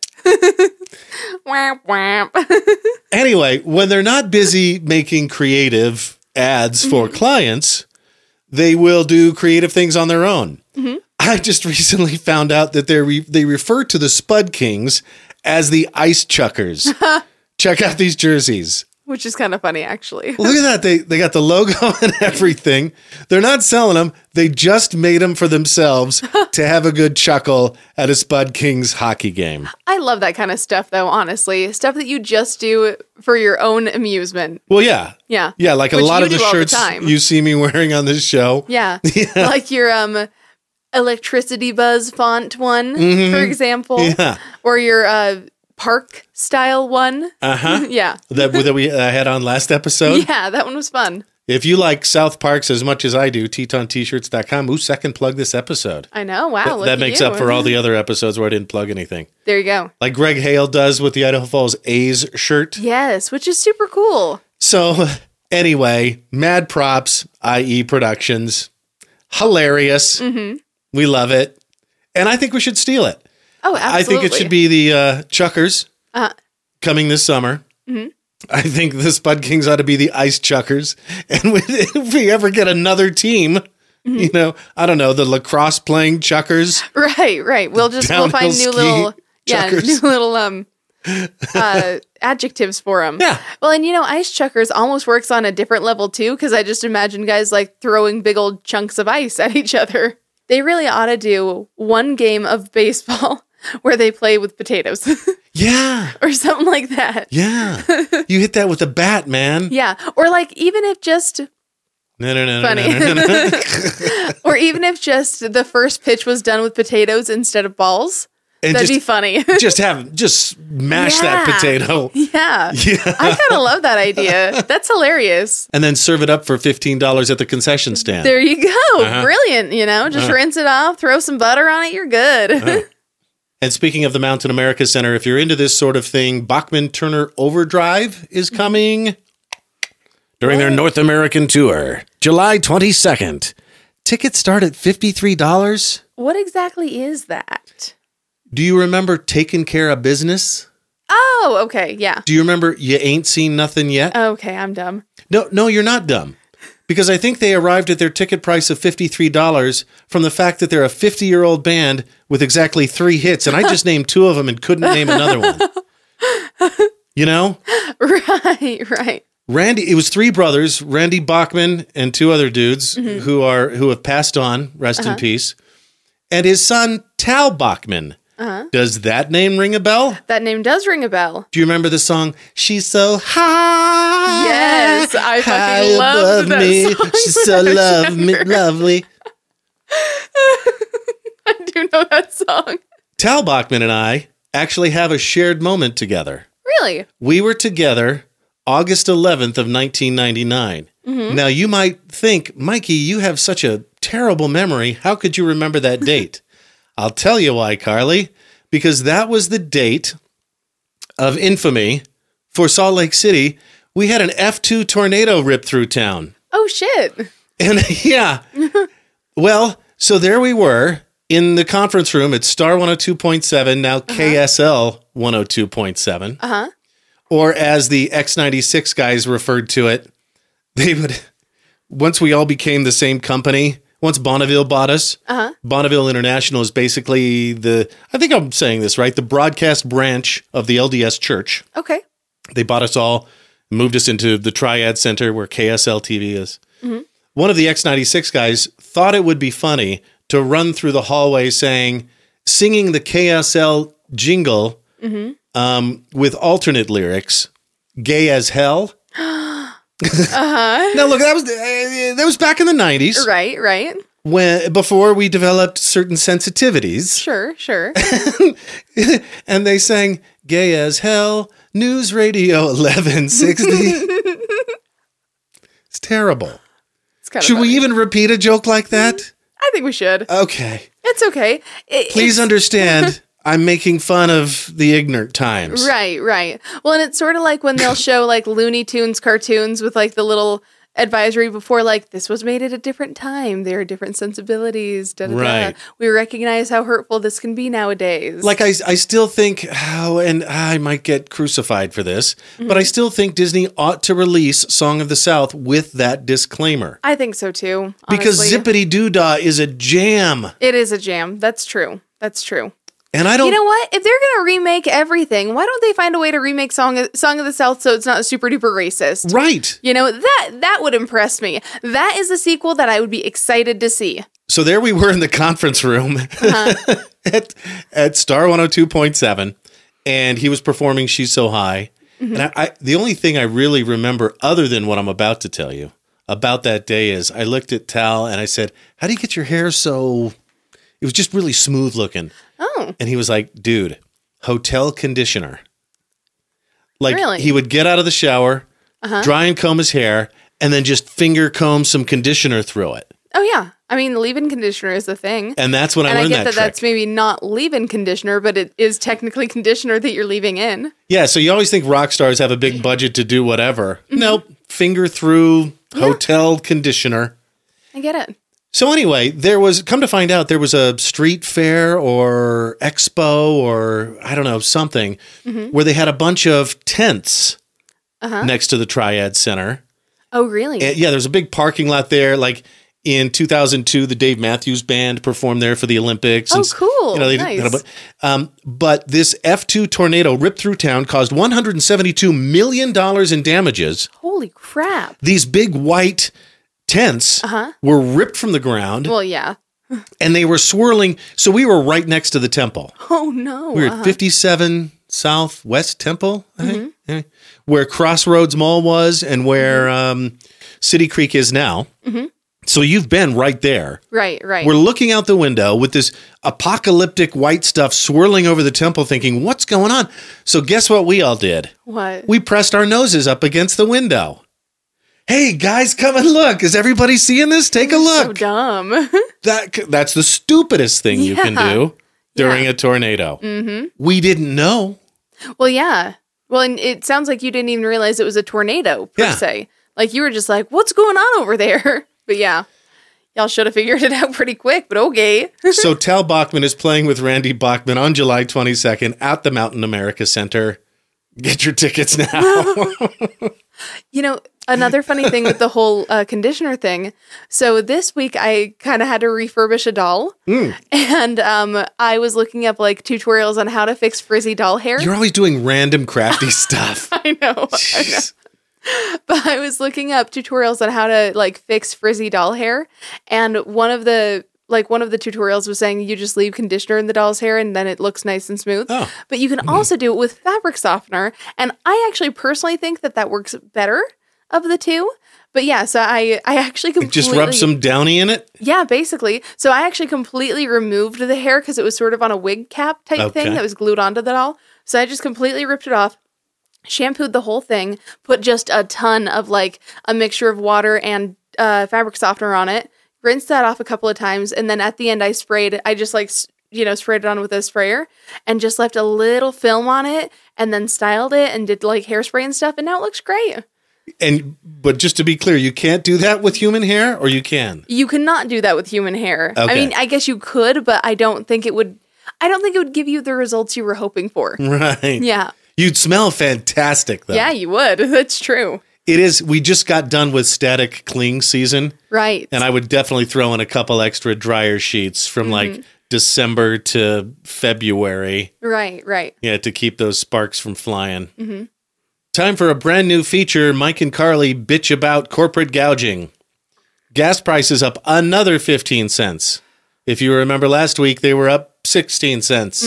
Wamp, wamp. Anyway, when they're not busy making creative ads for clients, they will do creative things on their own. I just recently found out that they refer to the Spud Kings as the Ice Chuckers. Check out these jerseys. Which is kind of funny, actually. Look at that. They got the logo and everything. They're not selling them. They just made them for themselves to have a good chuckle at a Spud Kings hockey game. I love that kind of stuff, though, honestly. Stuff that you just do for your own amusement. Well, yeah. Yeah. Yeah, like a Which lot you of the do all the shirts time. you see me wearing on this show. Yeah. Like your electricity buzz font one, for example. Yeah. Or your park style one. Uh-huh. Yeah. that we had on last episode. Yeah, that one was fun. If you like South Parks as much as I do, TetonTshirts.com. Ooh, second plug this episode. I know. Wow. look That at makes you. up for all the other episodes where I didn't plug anything. There you go. Like Greg Hale does with the Idaho Falls A's shirt. Yes, which is super cool. So anyway, mad props, IE Productions. Hilarious. We love it. And I think we should steal it. Oh, absolutely. I think it should be the Chuckers coming this summer. I think the Spud Kings ought to be the Ice Chuckers. And if we ever get another team, you know, I don't know, the lacrosse playing Chuckers. Right. We'll find new little chuckers. new little adjectives for them. Yeah. Well, and ice chuckers almost works on a different level too, because I just imagine guys like throwing big old chunks of ice at each other. They really ought to do one game of baseball where they play with potatoes. Yeah. Or something like that. Yeah. You hit that with a bat, man. Yeah. Or like even if just No. funny. Or even if just the first pitch was done with potatoes instead of balls. And That'd be funny. just mash that Yeah. potato. Yeah. I kind of love that idea. That's hilarious. And then serve it up for $15 at the concession stand. There you go. Brilliant. Just rinse it off, throw some butter on it. You're good. And speaking of the Mountain America Center, if you're into this sort of thing, Bachman Turner Overdrive is coming during their North American tour, July 22nd. Tickets start at $53. What exactly is that? Do you remember Taking Care of Business? Oh, okay. Yeah. Do you remember You Ain't Seen Nothing Yet? Okay. I'm dumb. No, you're not dumb. Because I think they arrived at their ticket price of $53 from the fact that they're a 50-year-old band with exactly 3 hits, and I just named 2 of them and couldn't name another one. You know? Right. Randy, it was 3 brothers, Randy Bachman and 2 other dudes who have passed on, rest in peace, and his son Tal Bachman. Does that name ring a bell? That name does ring a bell. Do you remember the song, She's So High? Yes, I high fucking loved above that me. song. She's so lovely. I do know that song. Tal Bachman and I actually have a shared moment together. Really? We were together August 11th of 1999. Now, you might think, Mikey, you have such a terrible memory. How could you remember that date? I'll tell you why, Carly. Because that was the date of infamy for Salt Lake City. We had an F2 tornado rip through town. Oh, shit. And yeah. Well, so there we were in the conference room at Star 102.7, now KSL 102.7. Or as the X96 guys referred to it, they would, once we all became the same company, once Bonneville bought us, Bonneville International is basically I think I'm saying this right, the broadcast branch of the LDS Church. Okay. They bought us all, moved us into the Triad Center where KSL TV is. One of the X96 guys thought it would be funny to run through the hallway singing the KSL jingle with alternate lyrics, "Gay as hell." Now look, that was back in the 90s. Right. Before we developed certain sensitivities. Sure. And they sang "Gay as Hell," News Radio 1160. It's terrible. It's kind of Should we funny. even repeat a joke like that? I think we should. Okay. It's okay. Please understand, I'm making fun of the ignorant times. Right. Well, and it's sort of like when they'll show like Looney Tunes cartoons with like the little advisory before, like, this was made at a different time. There are different sensibilities. Right. We recognize how hurtful this can be nowadays. Like, I still think, and I might get crucified for this, but I still think Disney ought to release Song of the South with that disclaimer. I think so too. Because honestly. Zippity Doo Dah is a jam. It is a jam. That's true. And I don't. You know what? If they're going to remake everything, why don't they find a way to remake Song of the South so it's not super duper racist? Right. You know, that would impress me. That is a sequel that I would be excited to see. So there we were in the conference room at Star 102.7, and he was performing She's So High. And I the only thing I really remember other than what I'm about to tell you about that day is I looked at Tal and I said, "How do you get your hair so..." It was just really smooth looking. Oh. And he was like, "Dude, hotel conditioner." Like, Really? he would get out of the shower, dry and comb his hair, and then just finger comb some conditioner through it. Oh, yeah. I mean, leave-in conditioner is the thing. And that's when I And I learned get that trick. that's maybe not leave-in conditioner, but it is technically conditioner that you're leaving in. Yeah, so you always think rock stars have a big budget to do whatever. Nope. Finger through hotel conditioner. I get it. So anyway, come to find out, there was a street fair or expo or I don't know, something where they had a bunch of tents next to the Triad Center. Oh, really? And, yeah, there's a big parking lot there. Like in 2002, the Dave Matthews Band performed there for the Olympics. Oh, And, cool. they Nice. but this F2 tornado ripped through town, caused $172 million in damages. Holy crap. These big white tents were ripped from the ground Well, yeah. and they were swirling. So we were right next to the temple. Oh, no. We were at 57 Southwest Temple, I think, where Crossroads Mall was and where City Creek is now. So you've been right there. Right. We're looking out the window with this apocalyptic white stuff swirling over the temple thinking, what's going on? So guess what we all did? What? We pressed our noses up against the window. Hey, guys, come and look. Is everybody seeing this? Take a look. So dumb. That's the stupidest thing you can do during a tornado. We didn't know. Well, yeah. Well, and it sounds like you didn't even realize it was a tornado, per se. Like, you were just like, what's going on over there? But yeah, y'all should have figured it out pretty quick, but okay. So Tal Bachman is playing with Randy Bachman on July 22nd at the Mountain America Center. Get your tickets now. You know, another funny thing with the whole conditioner thing. So this week I kind of had to refurbish a doll. And I was looking up like tutorials on how to fix frizzy doll hair. You're always doing random crafty stuff. I know. But I was looking up tutorials on how to like fix frizzy doll hair. And one of the tutorials was saying you just leave conditioner in the doll's hair and then it looks nice and smooth. Oh. But you can also do it with fabric softener. And I actually personally think that works better of the two. But yeah, so I actually completely... Just rub some Downy in it? Yeah, basically. So I actually completely removed the hair because it was sort of on a wig cap type thing that was glued onto the doll. So I just completely ripped it off, shampooed the whole thing, put just a ton of like a mixture of water and fabric softener on it, rinsed that off a couple of times, and then at the end I sprayed it on with a sprayer and just left a little film on it and then styled it and did like hairspray and stuff, and now it looks great. But just to be clear, you can't do that with human hair, or you can? You cannot do that with human hair. Okay. I mean, I guess you could, but I don't think it would give you the results you were hoping for. Right. Yeah. You'd smell fantastic, though. Yeah, you would. That's true. It is. We just got done with static cling season. Right. And I would definitely throw in a couple extra dryer sheets from like December to February. Right. Yeah, to keep those sparks from flying. Time for a brand new feature. Mike and Carly bitch about corporate gouging. Gas prices up another 15 cents. If you remember last week, they were up 16 cents.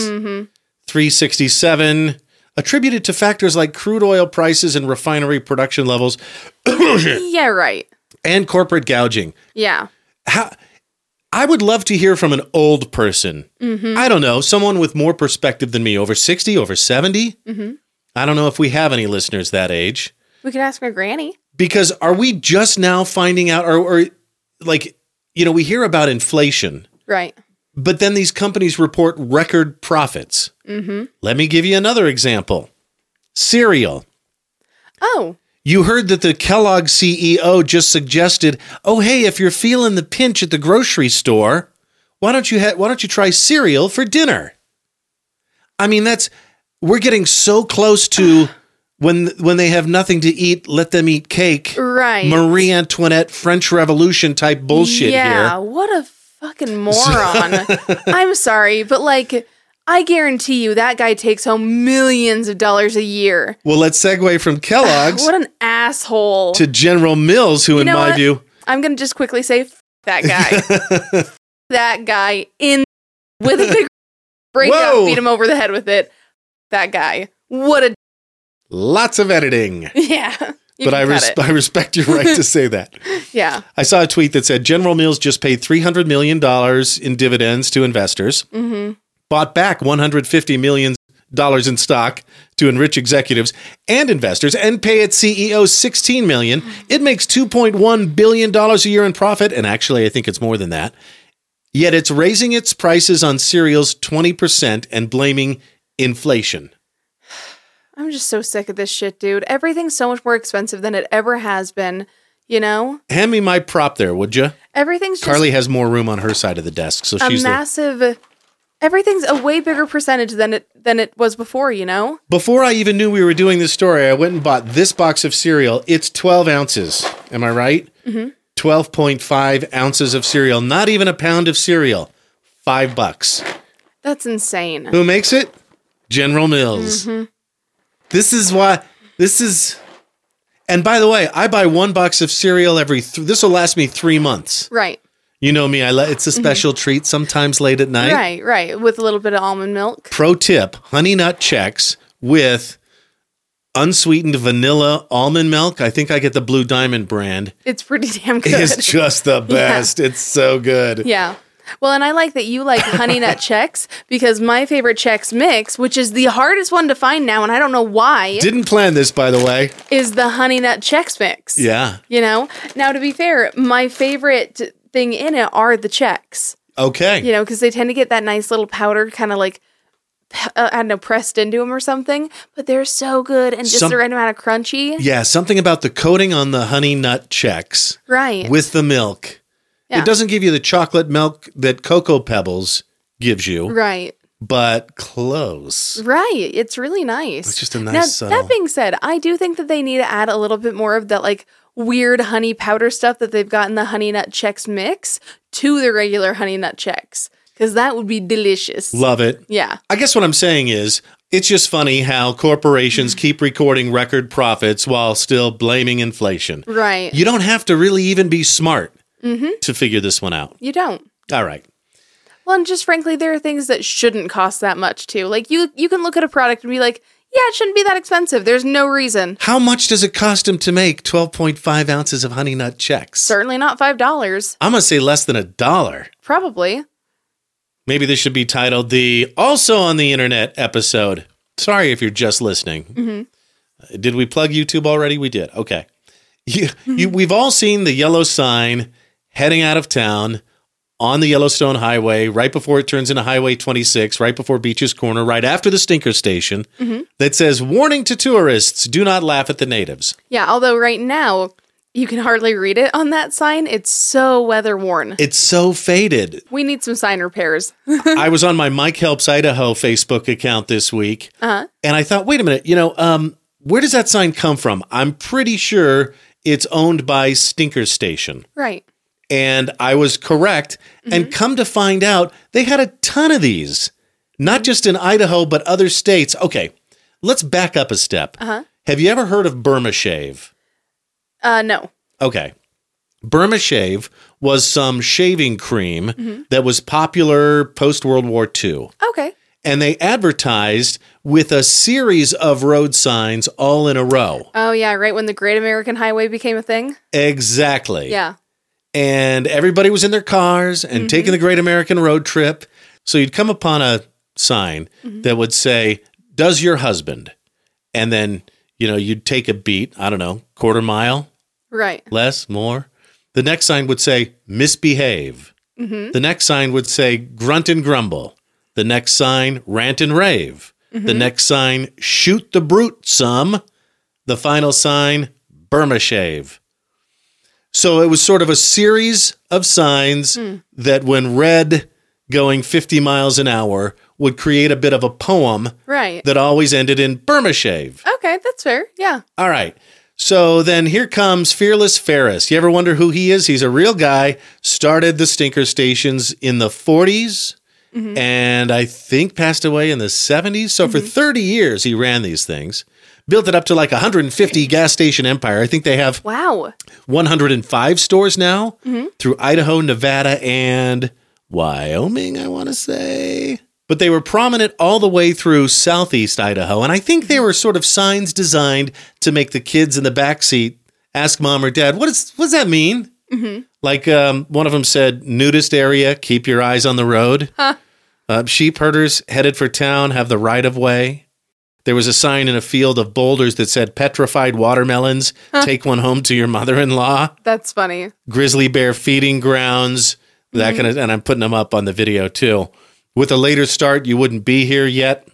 $3.67, attributed to factors like crude oil prices and refinery production levels. Yeah, right. And corporate gouging. Yeah. I would love to hear from an old person. I don't know, someone with more perspective than me, over 60, over 70. I don't know if we have any listeners that age. We could ask my granny. Because are we just now finding out, or like, we hear about inflation. Right. But then these companies report record profits. Let me give you another example. Cereal. Oh. You heard that the Kellogg CEO just suggested, oh, hey, if you're feeling the pinch at the grocery store, why don't you try cereal for dinner? I mean, we're getting so close to when they have nothing to eat, let them eat cake. Right. Marie Antoinette, French Revolution type bullshit here. Yeah, what a fucking moron. I'm sorry, but I guarantee you that guy takes home millions of dollars a year. Well, let's segue from Kellogg's what an asshole. to General Mills, who in my view... I'm going to just quickly say, that guy. That guy with a big break up, beat him over the head with it. That guy. What a... Lots of editing. Yeah. But I respect your right to say that. Yeah. I saw a tweet that said General Mills just paid $300 million in dividends to investors, bought back $150 million in stock to enrich executives and investors, and pay its CEO $16 million. It makes $2.1 billion a year in profit, and actually I think it's more than that. Yet it's raising its prices on cereals 20% and blaming inflation. I'm just so sick of this shit, dude. Everything's so much more expensive than it ever has been, Hand me my prop there, would you? Everything's just Carly has more room on her side of the desk, so she's massive... Everything's a way bigger percentage than it was before, Before I even knew we were doing this story, I went and bought this box of cereal. It's 12 ounces. Am I right? 12.5 ounces of cereal. Not even a pound of cereal. $5. That's insane. Who makes it? General Mills. This is... And by the way, I buy one box of cereal this will last me 3 months. Right. You know me, it's a special treat sometimes late at night. Right. With a little bit of almond milk. Pro tip, Honey Nut Chex with unsweetened vanilla almond milk. I think I get the Blue Diamond brand. It's pretty damn good. It's just the best. Yeah. It's so good. Yeah. Well, and I like that you like Honey Nut Chex, because my favorite Chex Mix, which is the hardest one to find now, and I don't know why. Didn't plan this, by the way. Is the Honey Nut Chex Mix. Yeah. Now to be fair, my favorite thing in it are the Chex. Okay. Because they tend to get that nice little powder kind of I don't know, pressed into them or something, but they're so good and just the right amount of crunchy. Yeah, something about the coating on the Honey Nut Chex. Right. With the milk. Yeah. It doesn't give you the chocolate milk that Cocoa Pebbles gives you. Right. But close. Right. It's really nice. It's just a nice Now, that being said, I do think that they need to add a little bit more of that weird honey powder stuff that they've got in the Honey Nut Chex Mix to the regular Honey Nut Chex, because that would be delicious. Love it. Yeah. I guess what I'm saying is, it's just funny how corporations keep recording record profits while still blaming inflation. Right. You don't have to really even be smart to figure this one out. You don't. All right. Well, and just frankly, there are things that shouldn't cost that much too. You can look at a product and be like, yeah, it shouldn't be that expensive. There's no reason. How much does it cost him to make 12.5 ounces of Honey Nut Chex? Certainly not $5. I'm going to say less than $1. Probably. Maybe this should be titled the Also on the Internet episode. Sorry if you're just listening. Did we plug YouTube already? We did. Okay. We've all seen the yellow sign heading out of town on the Yellowstone Highway, right before it turns into Highway 26, right before Beach's Corner, right after the Stinker Station, that says, warning to tourists, do not laugh at the natives. Yeah, although right now, you can hardly read it on that sign. It's so weather worn. It's so faded. We need some sign repairs. I was on my Mike Helps Idaho Facebook account this week, and I thought, wait a minute, where does that sign come from? I'm pretty sure it's owned by Stinker Station. Right. And I was correct. And come to find out, they had a ton of these. Not just in Idaho, but other states. Okay, let's back up a step. Have you ever heard of Burma Shave? No. Okay. Burma Shave was some shaving cream that was popular post-World War II. Okay. And they advertised with a series of road signs all in a row. Oh, yeah, right when the Great American Highway became a thing? Exactly. Yeah. And everybody was in their cars and taking the Great American Road Trip. So you'd come upon a sign that would say, "Does your husband?" And then, you'd take a beat, I don't know, quarter mile, Right. less, more. The next sign would say, "Misbehave." The next sign would say, "Grunt and grumble." The next sign, "Rant and rave." The next sign, "Shoot the brute some." The final sign, "Burma Shave." So it was sort of a series of signs that when read going 50 miles an hour would create a bit of a poem Right. that always ended in Burma Shave. Okay, that's fair. Yeah. All right. So then here comes Fearless Ferris. You ever wonder who he is? He's a real guy, started the stinker stations in the 40s and I think passed away in the 70s. So for 30 years, he ran these things, built it up to like 150 gas station empire. I think they have Wow. 105 stores now through Idaho, Nevada, and Wyoming, I want to say. But they were prominent all the way through southeast Idaho. And I think they were sort of signs designed to make the kids in the backseat ask mom or dad, what does that mean? Like one of them said, "Nudist area, keep your eyes on the road." Sheep herders headed for town have the right of way. There was a sign in a field of boulders that said, "Petrified watermelons, take one home to your mother-in-law." That's funny. Grizzly bear feeding grounds, that kind of, and I'm putting them up on the video too. With a later start, you wouldn't be here yet.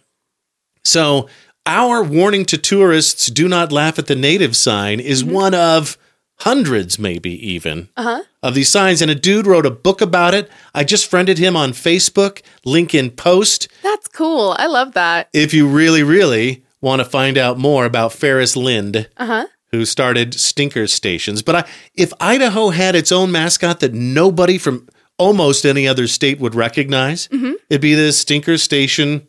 So our warning to tourists, "Do not laugh at the native" sign is one of hundreds, maybe even, of these signs. And a dude wrote a book about it. I just friended him on Facebook, link in post. That's cool. I love that. If you really, really want to find out more about Ferris Lind, who started stinker stations. But if Idaho had its own mascot that nobody from almost any other state would recognize, it'd be the stinker station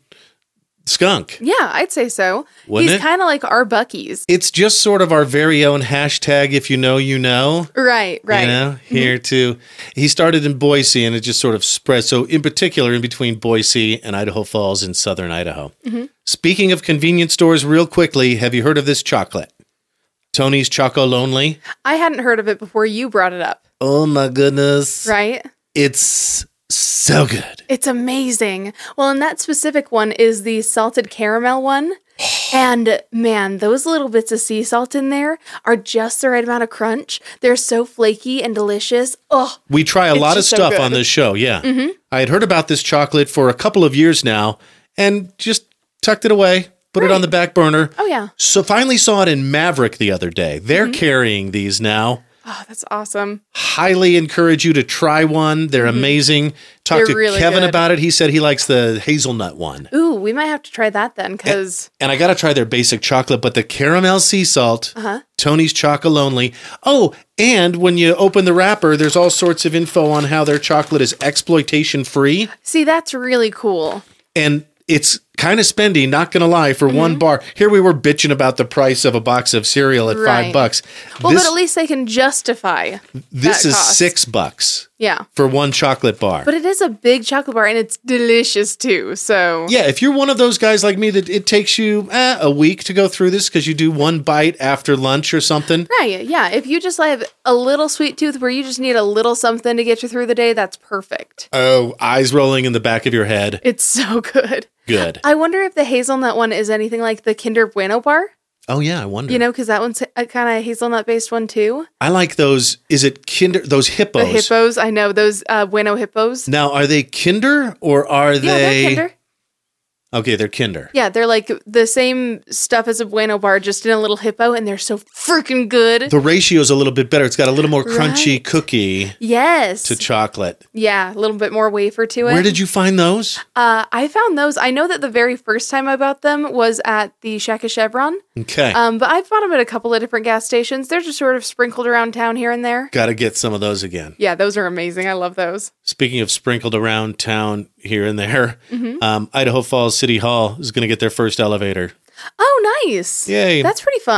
skunk. Yeah, I'd say so. Wouldn't He's it? kind of like our Bucky's. It's just sort of our very own hashtag, if you know, you know. Right, right. Here too. He started in Boise and it just sort of spread. So in particular, in between Boise and Idaho Falls in southern Idaho. Speaking of convenience stores, real quickly, have you heard of this chocolate? Tony's Choco Lonely. I hadn't heard of it before you brought it up. Oh my goodness. Right? It's so good. It's amazing. Well, and that specific one is the salted caramel one. And man, those little bits of sea salt in there are just the right amount of crunch. They're so flaky and delicious. Oh, We try a lot of just so stuff good. on this show, yeah. I had heard about this chocolate for a couple of years now and just tucked it away, put it on the back burner. oh yeah. So finally saw it in Maverick the other day. They're carrying these now. Oh, that's awesome. Highly encourage you to try one. They're amazing. Talked They're to really Kevin good. about it. He said he likes the hazelnut one. Ooh, we might have to try that then, because And I got to try their basic chocolate, but the caramel sea salt, Tony's Choco Lonely. Oh, and when you open the wrapper, there's all sorts of info on how their chocolate is exploitation free. see, that's really cool. And it's kind of spendy, not going to lie, for one bar. Here we were bitching about the price of a box of cereal at Right. $5. Well, this but at least they can justify this that is cost. $6 Yeah. for one chocolate bar. But it is a big chocolate bar and it's delicious too. So Yeah, if you're one of those guys like me that it takes you a week to go through this because you do one bite after lunch or something. right, yeah. If you just have a little sweet tooth where you just need a little something to get you through the day, that's perfect. Oh, eyes rolling in the back of your head. It's so good. Good. I wonder if the hazelnut one is anything like the Kinder Bueno bar. Oh, yeah, I wonder. You know, because that one's a kind of hazelnut based one too. I like those. Is it Kinder? Those hippos. The hippos, I know those Bueno hippos. Now, are they Kinder or are Yeah, they? they're Kinder. Okay, they're Kinder. Yeah, they're like the same stuff as a Bueno bar, just in a little hippo, and they're so freaking good. The ratio's a little bit better. It's got a little more crunchy Right. cookie Yes. to chocolate. Yeah, a little bit more wafer to it. Where did you find those? I found those. I know that the very first time I bought them was at the Shack of Chevron. Okay. But I've bought them at a couple of different gas stations. They're just sort of sprinkled around town here and there. Got to get some of those again. Yeah, those are amazing. I love those. Speaking of sprinkled around town here and there, Mm-hmm. Idaho Falls City Hall is going to get their first elevator. Oh, nice. Yay. That's pretty fun.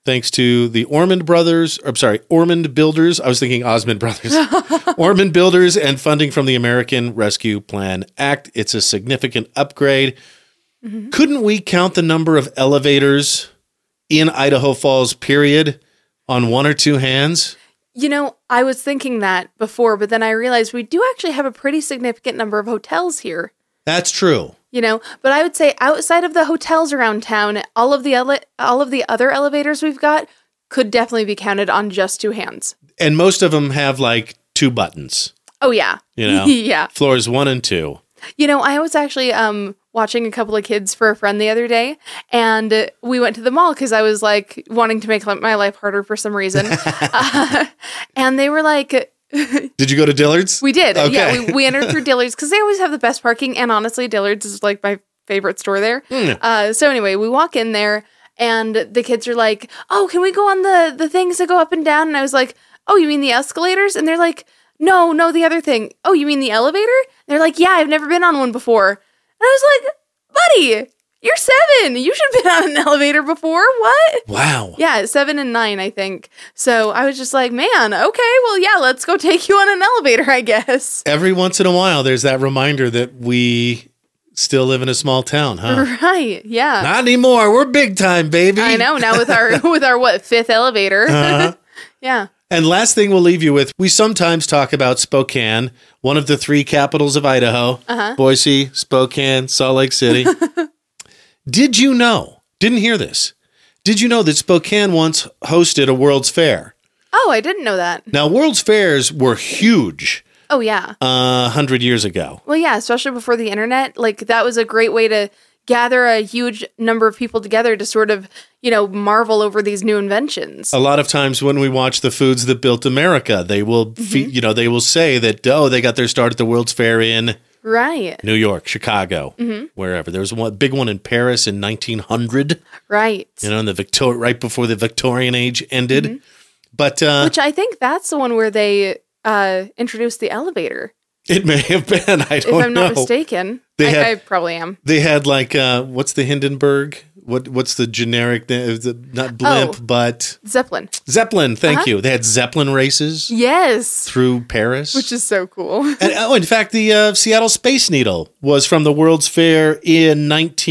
thanks to the Ormond Builders. I was thinking Osmond Brothers. Ormond Builders and funding from the American Rescue Plan Act. It's a significant upgrade. Mm-hmm. Couldn't we count the number of elevators in Idaho Falls, period, on one or two hands? You know, I was thinking that before, but then I realized we do actually have a pretty significant number of hotels here. That's true. You know, but I would say outside of the hotels around town, all of the other elevators we've got could definitely be counted on just two hands. And most of them have like two buttons. Oh, yeah. You know, yeah. Floors 1 and 2. You know, I was actually watching a couple of kids for a friend the other day, and we went to the mall because I was like wanting to make my life harder for some reason. And they were like, did you go to Dillard's? We did. Okay. Yeah, we entered through Dillard's because they always have the best parking. And honestly, Dillard's is like my favorite store there. So anyway, we walk in there and the kids are like, oh, can we go on the things that go up and down? And I was like, oh, you mean the escalators? And they're like, no, the other thing. Oh, you mean the elevator? And they're like, yeah, I've never been on one before. And I was like, buddy, you're 7. You should have been on an elevator before. What? Wow. Yeah, 7 and 9, I think. So I was just like, man, okay, well, yeah, let's go take you on an elevator, I guess. Every once in a while, there's that reminder that we still live in a small town, huh? Right, yeah. Not anymore. We're big time, baby. I know, now with our what, 5th elevator. Uh-huh. Yeah. And last thing we'll leave you with, we sometimes talk about Spokane, one of the 3 capitals of Idaho, Boise, Spokane, Salt Lake City. Did you know, didn't hear this, did you know that Spokane once hosted a World's Fair? Oh, I didn't know that. Now, World's Fairs were huge. Oh, yeah. 100 years ago. Well, yeah, especially before the internet. Like, that was a great way to gather a huge number of people together to sort of, you know, marvel over these new inventions. A lot of times when we watch the foods that built America, they will, they will say that, they got their start at the World's Fair in right. New York, Chicago, wherever. There was one big one in Paris in 1900. Right. You know, in right before the Victorian age ended. But which I think that's the one where they introduced the elevator. It may have been. I don't know. If I'm not mistaken. I probably am. They had like, what's the Hindenburg? What's the generic, not blimp, but... Zeppelin. Zeppelin, thank you. They had Zeppelin races. Yes. Through Paris. Which is so cool. And, in fact, the Seattle Space Needle was from the World's Fair in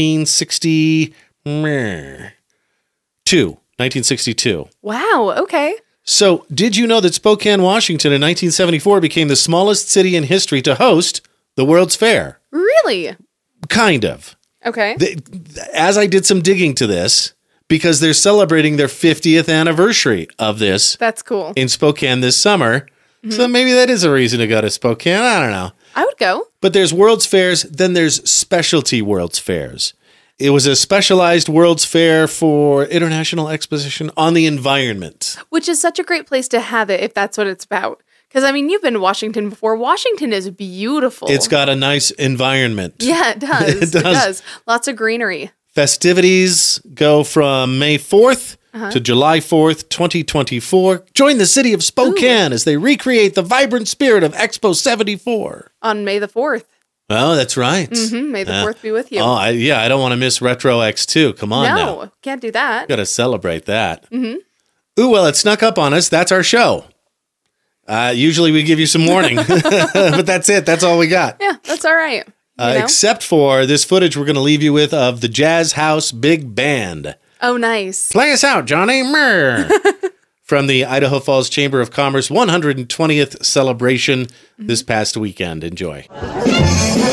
1962. Wow, okay. So, did you know that Spokane, Washington in 1974 became the smallest city in history to host the World's Fair? Really? Kind of. Okay. As I did some digging to this, because they're celebrating their 50th anniversary of this. That's cool. In Spokane this summer. So maybe that is a reason to go to Spokane. I don't know. I would go. But there's World's Fairs, then there's specialty World's Fairs. It was a specialized World's Fair for International Exposition on the Environment. Which is such a great place to have it if that's what it's about. Because, I mean, you've been to Washington before. Washington is beautiful. It's got a nice environment. Yeah, it does. It does. Lots of greenery. Festivities go from May 4th to July 4th, 2024. Join the city of Spokane as they recreate the vibrant spirit of Expo 74. On May the 4th. Oh, that's right. May the 4th be with you. Oh, I don't want to miss Retro X2. Come on now. No, can't do that. Got to celebrate that. Ooh, well, it snuck up on us. That's our show. Usually we give you some warning, but that's it. That's all we got. Yeah, that's all right. Except for this footage we're going to leave you with of the Jazz House Big Band. Oh, nice. Play us out, Johnny. From the Idaho Falls Chamber of Commerce 120th celebration this past weekend. Enjoy.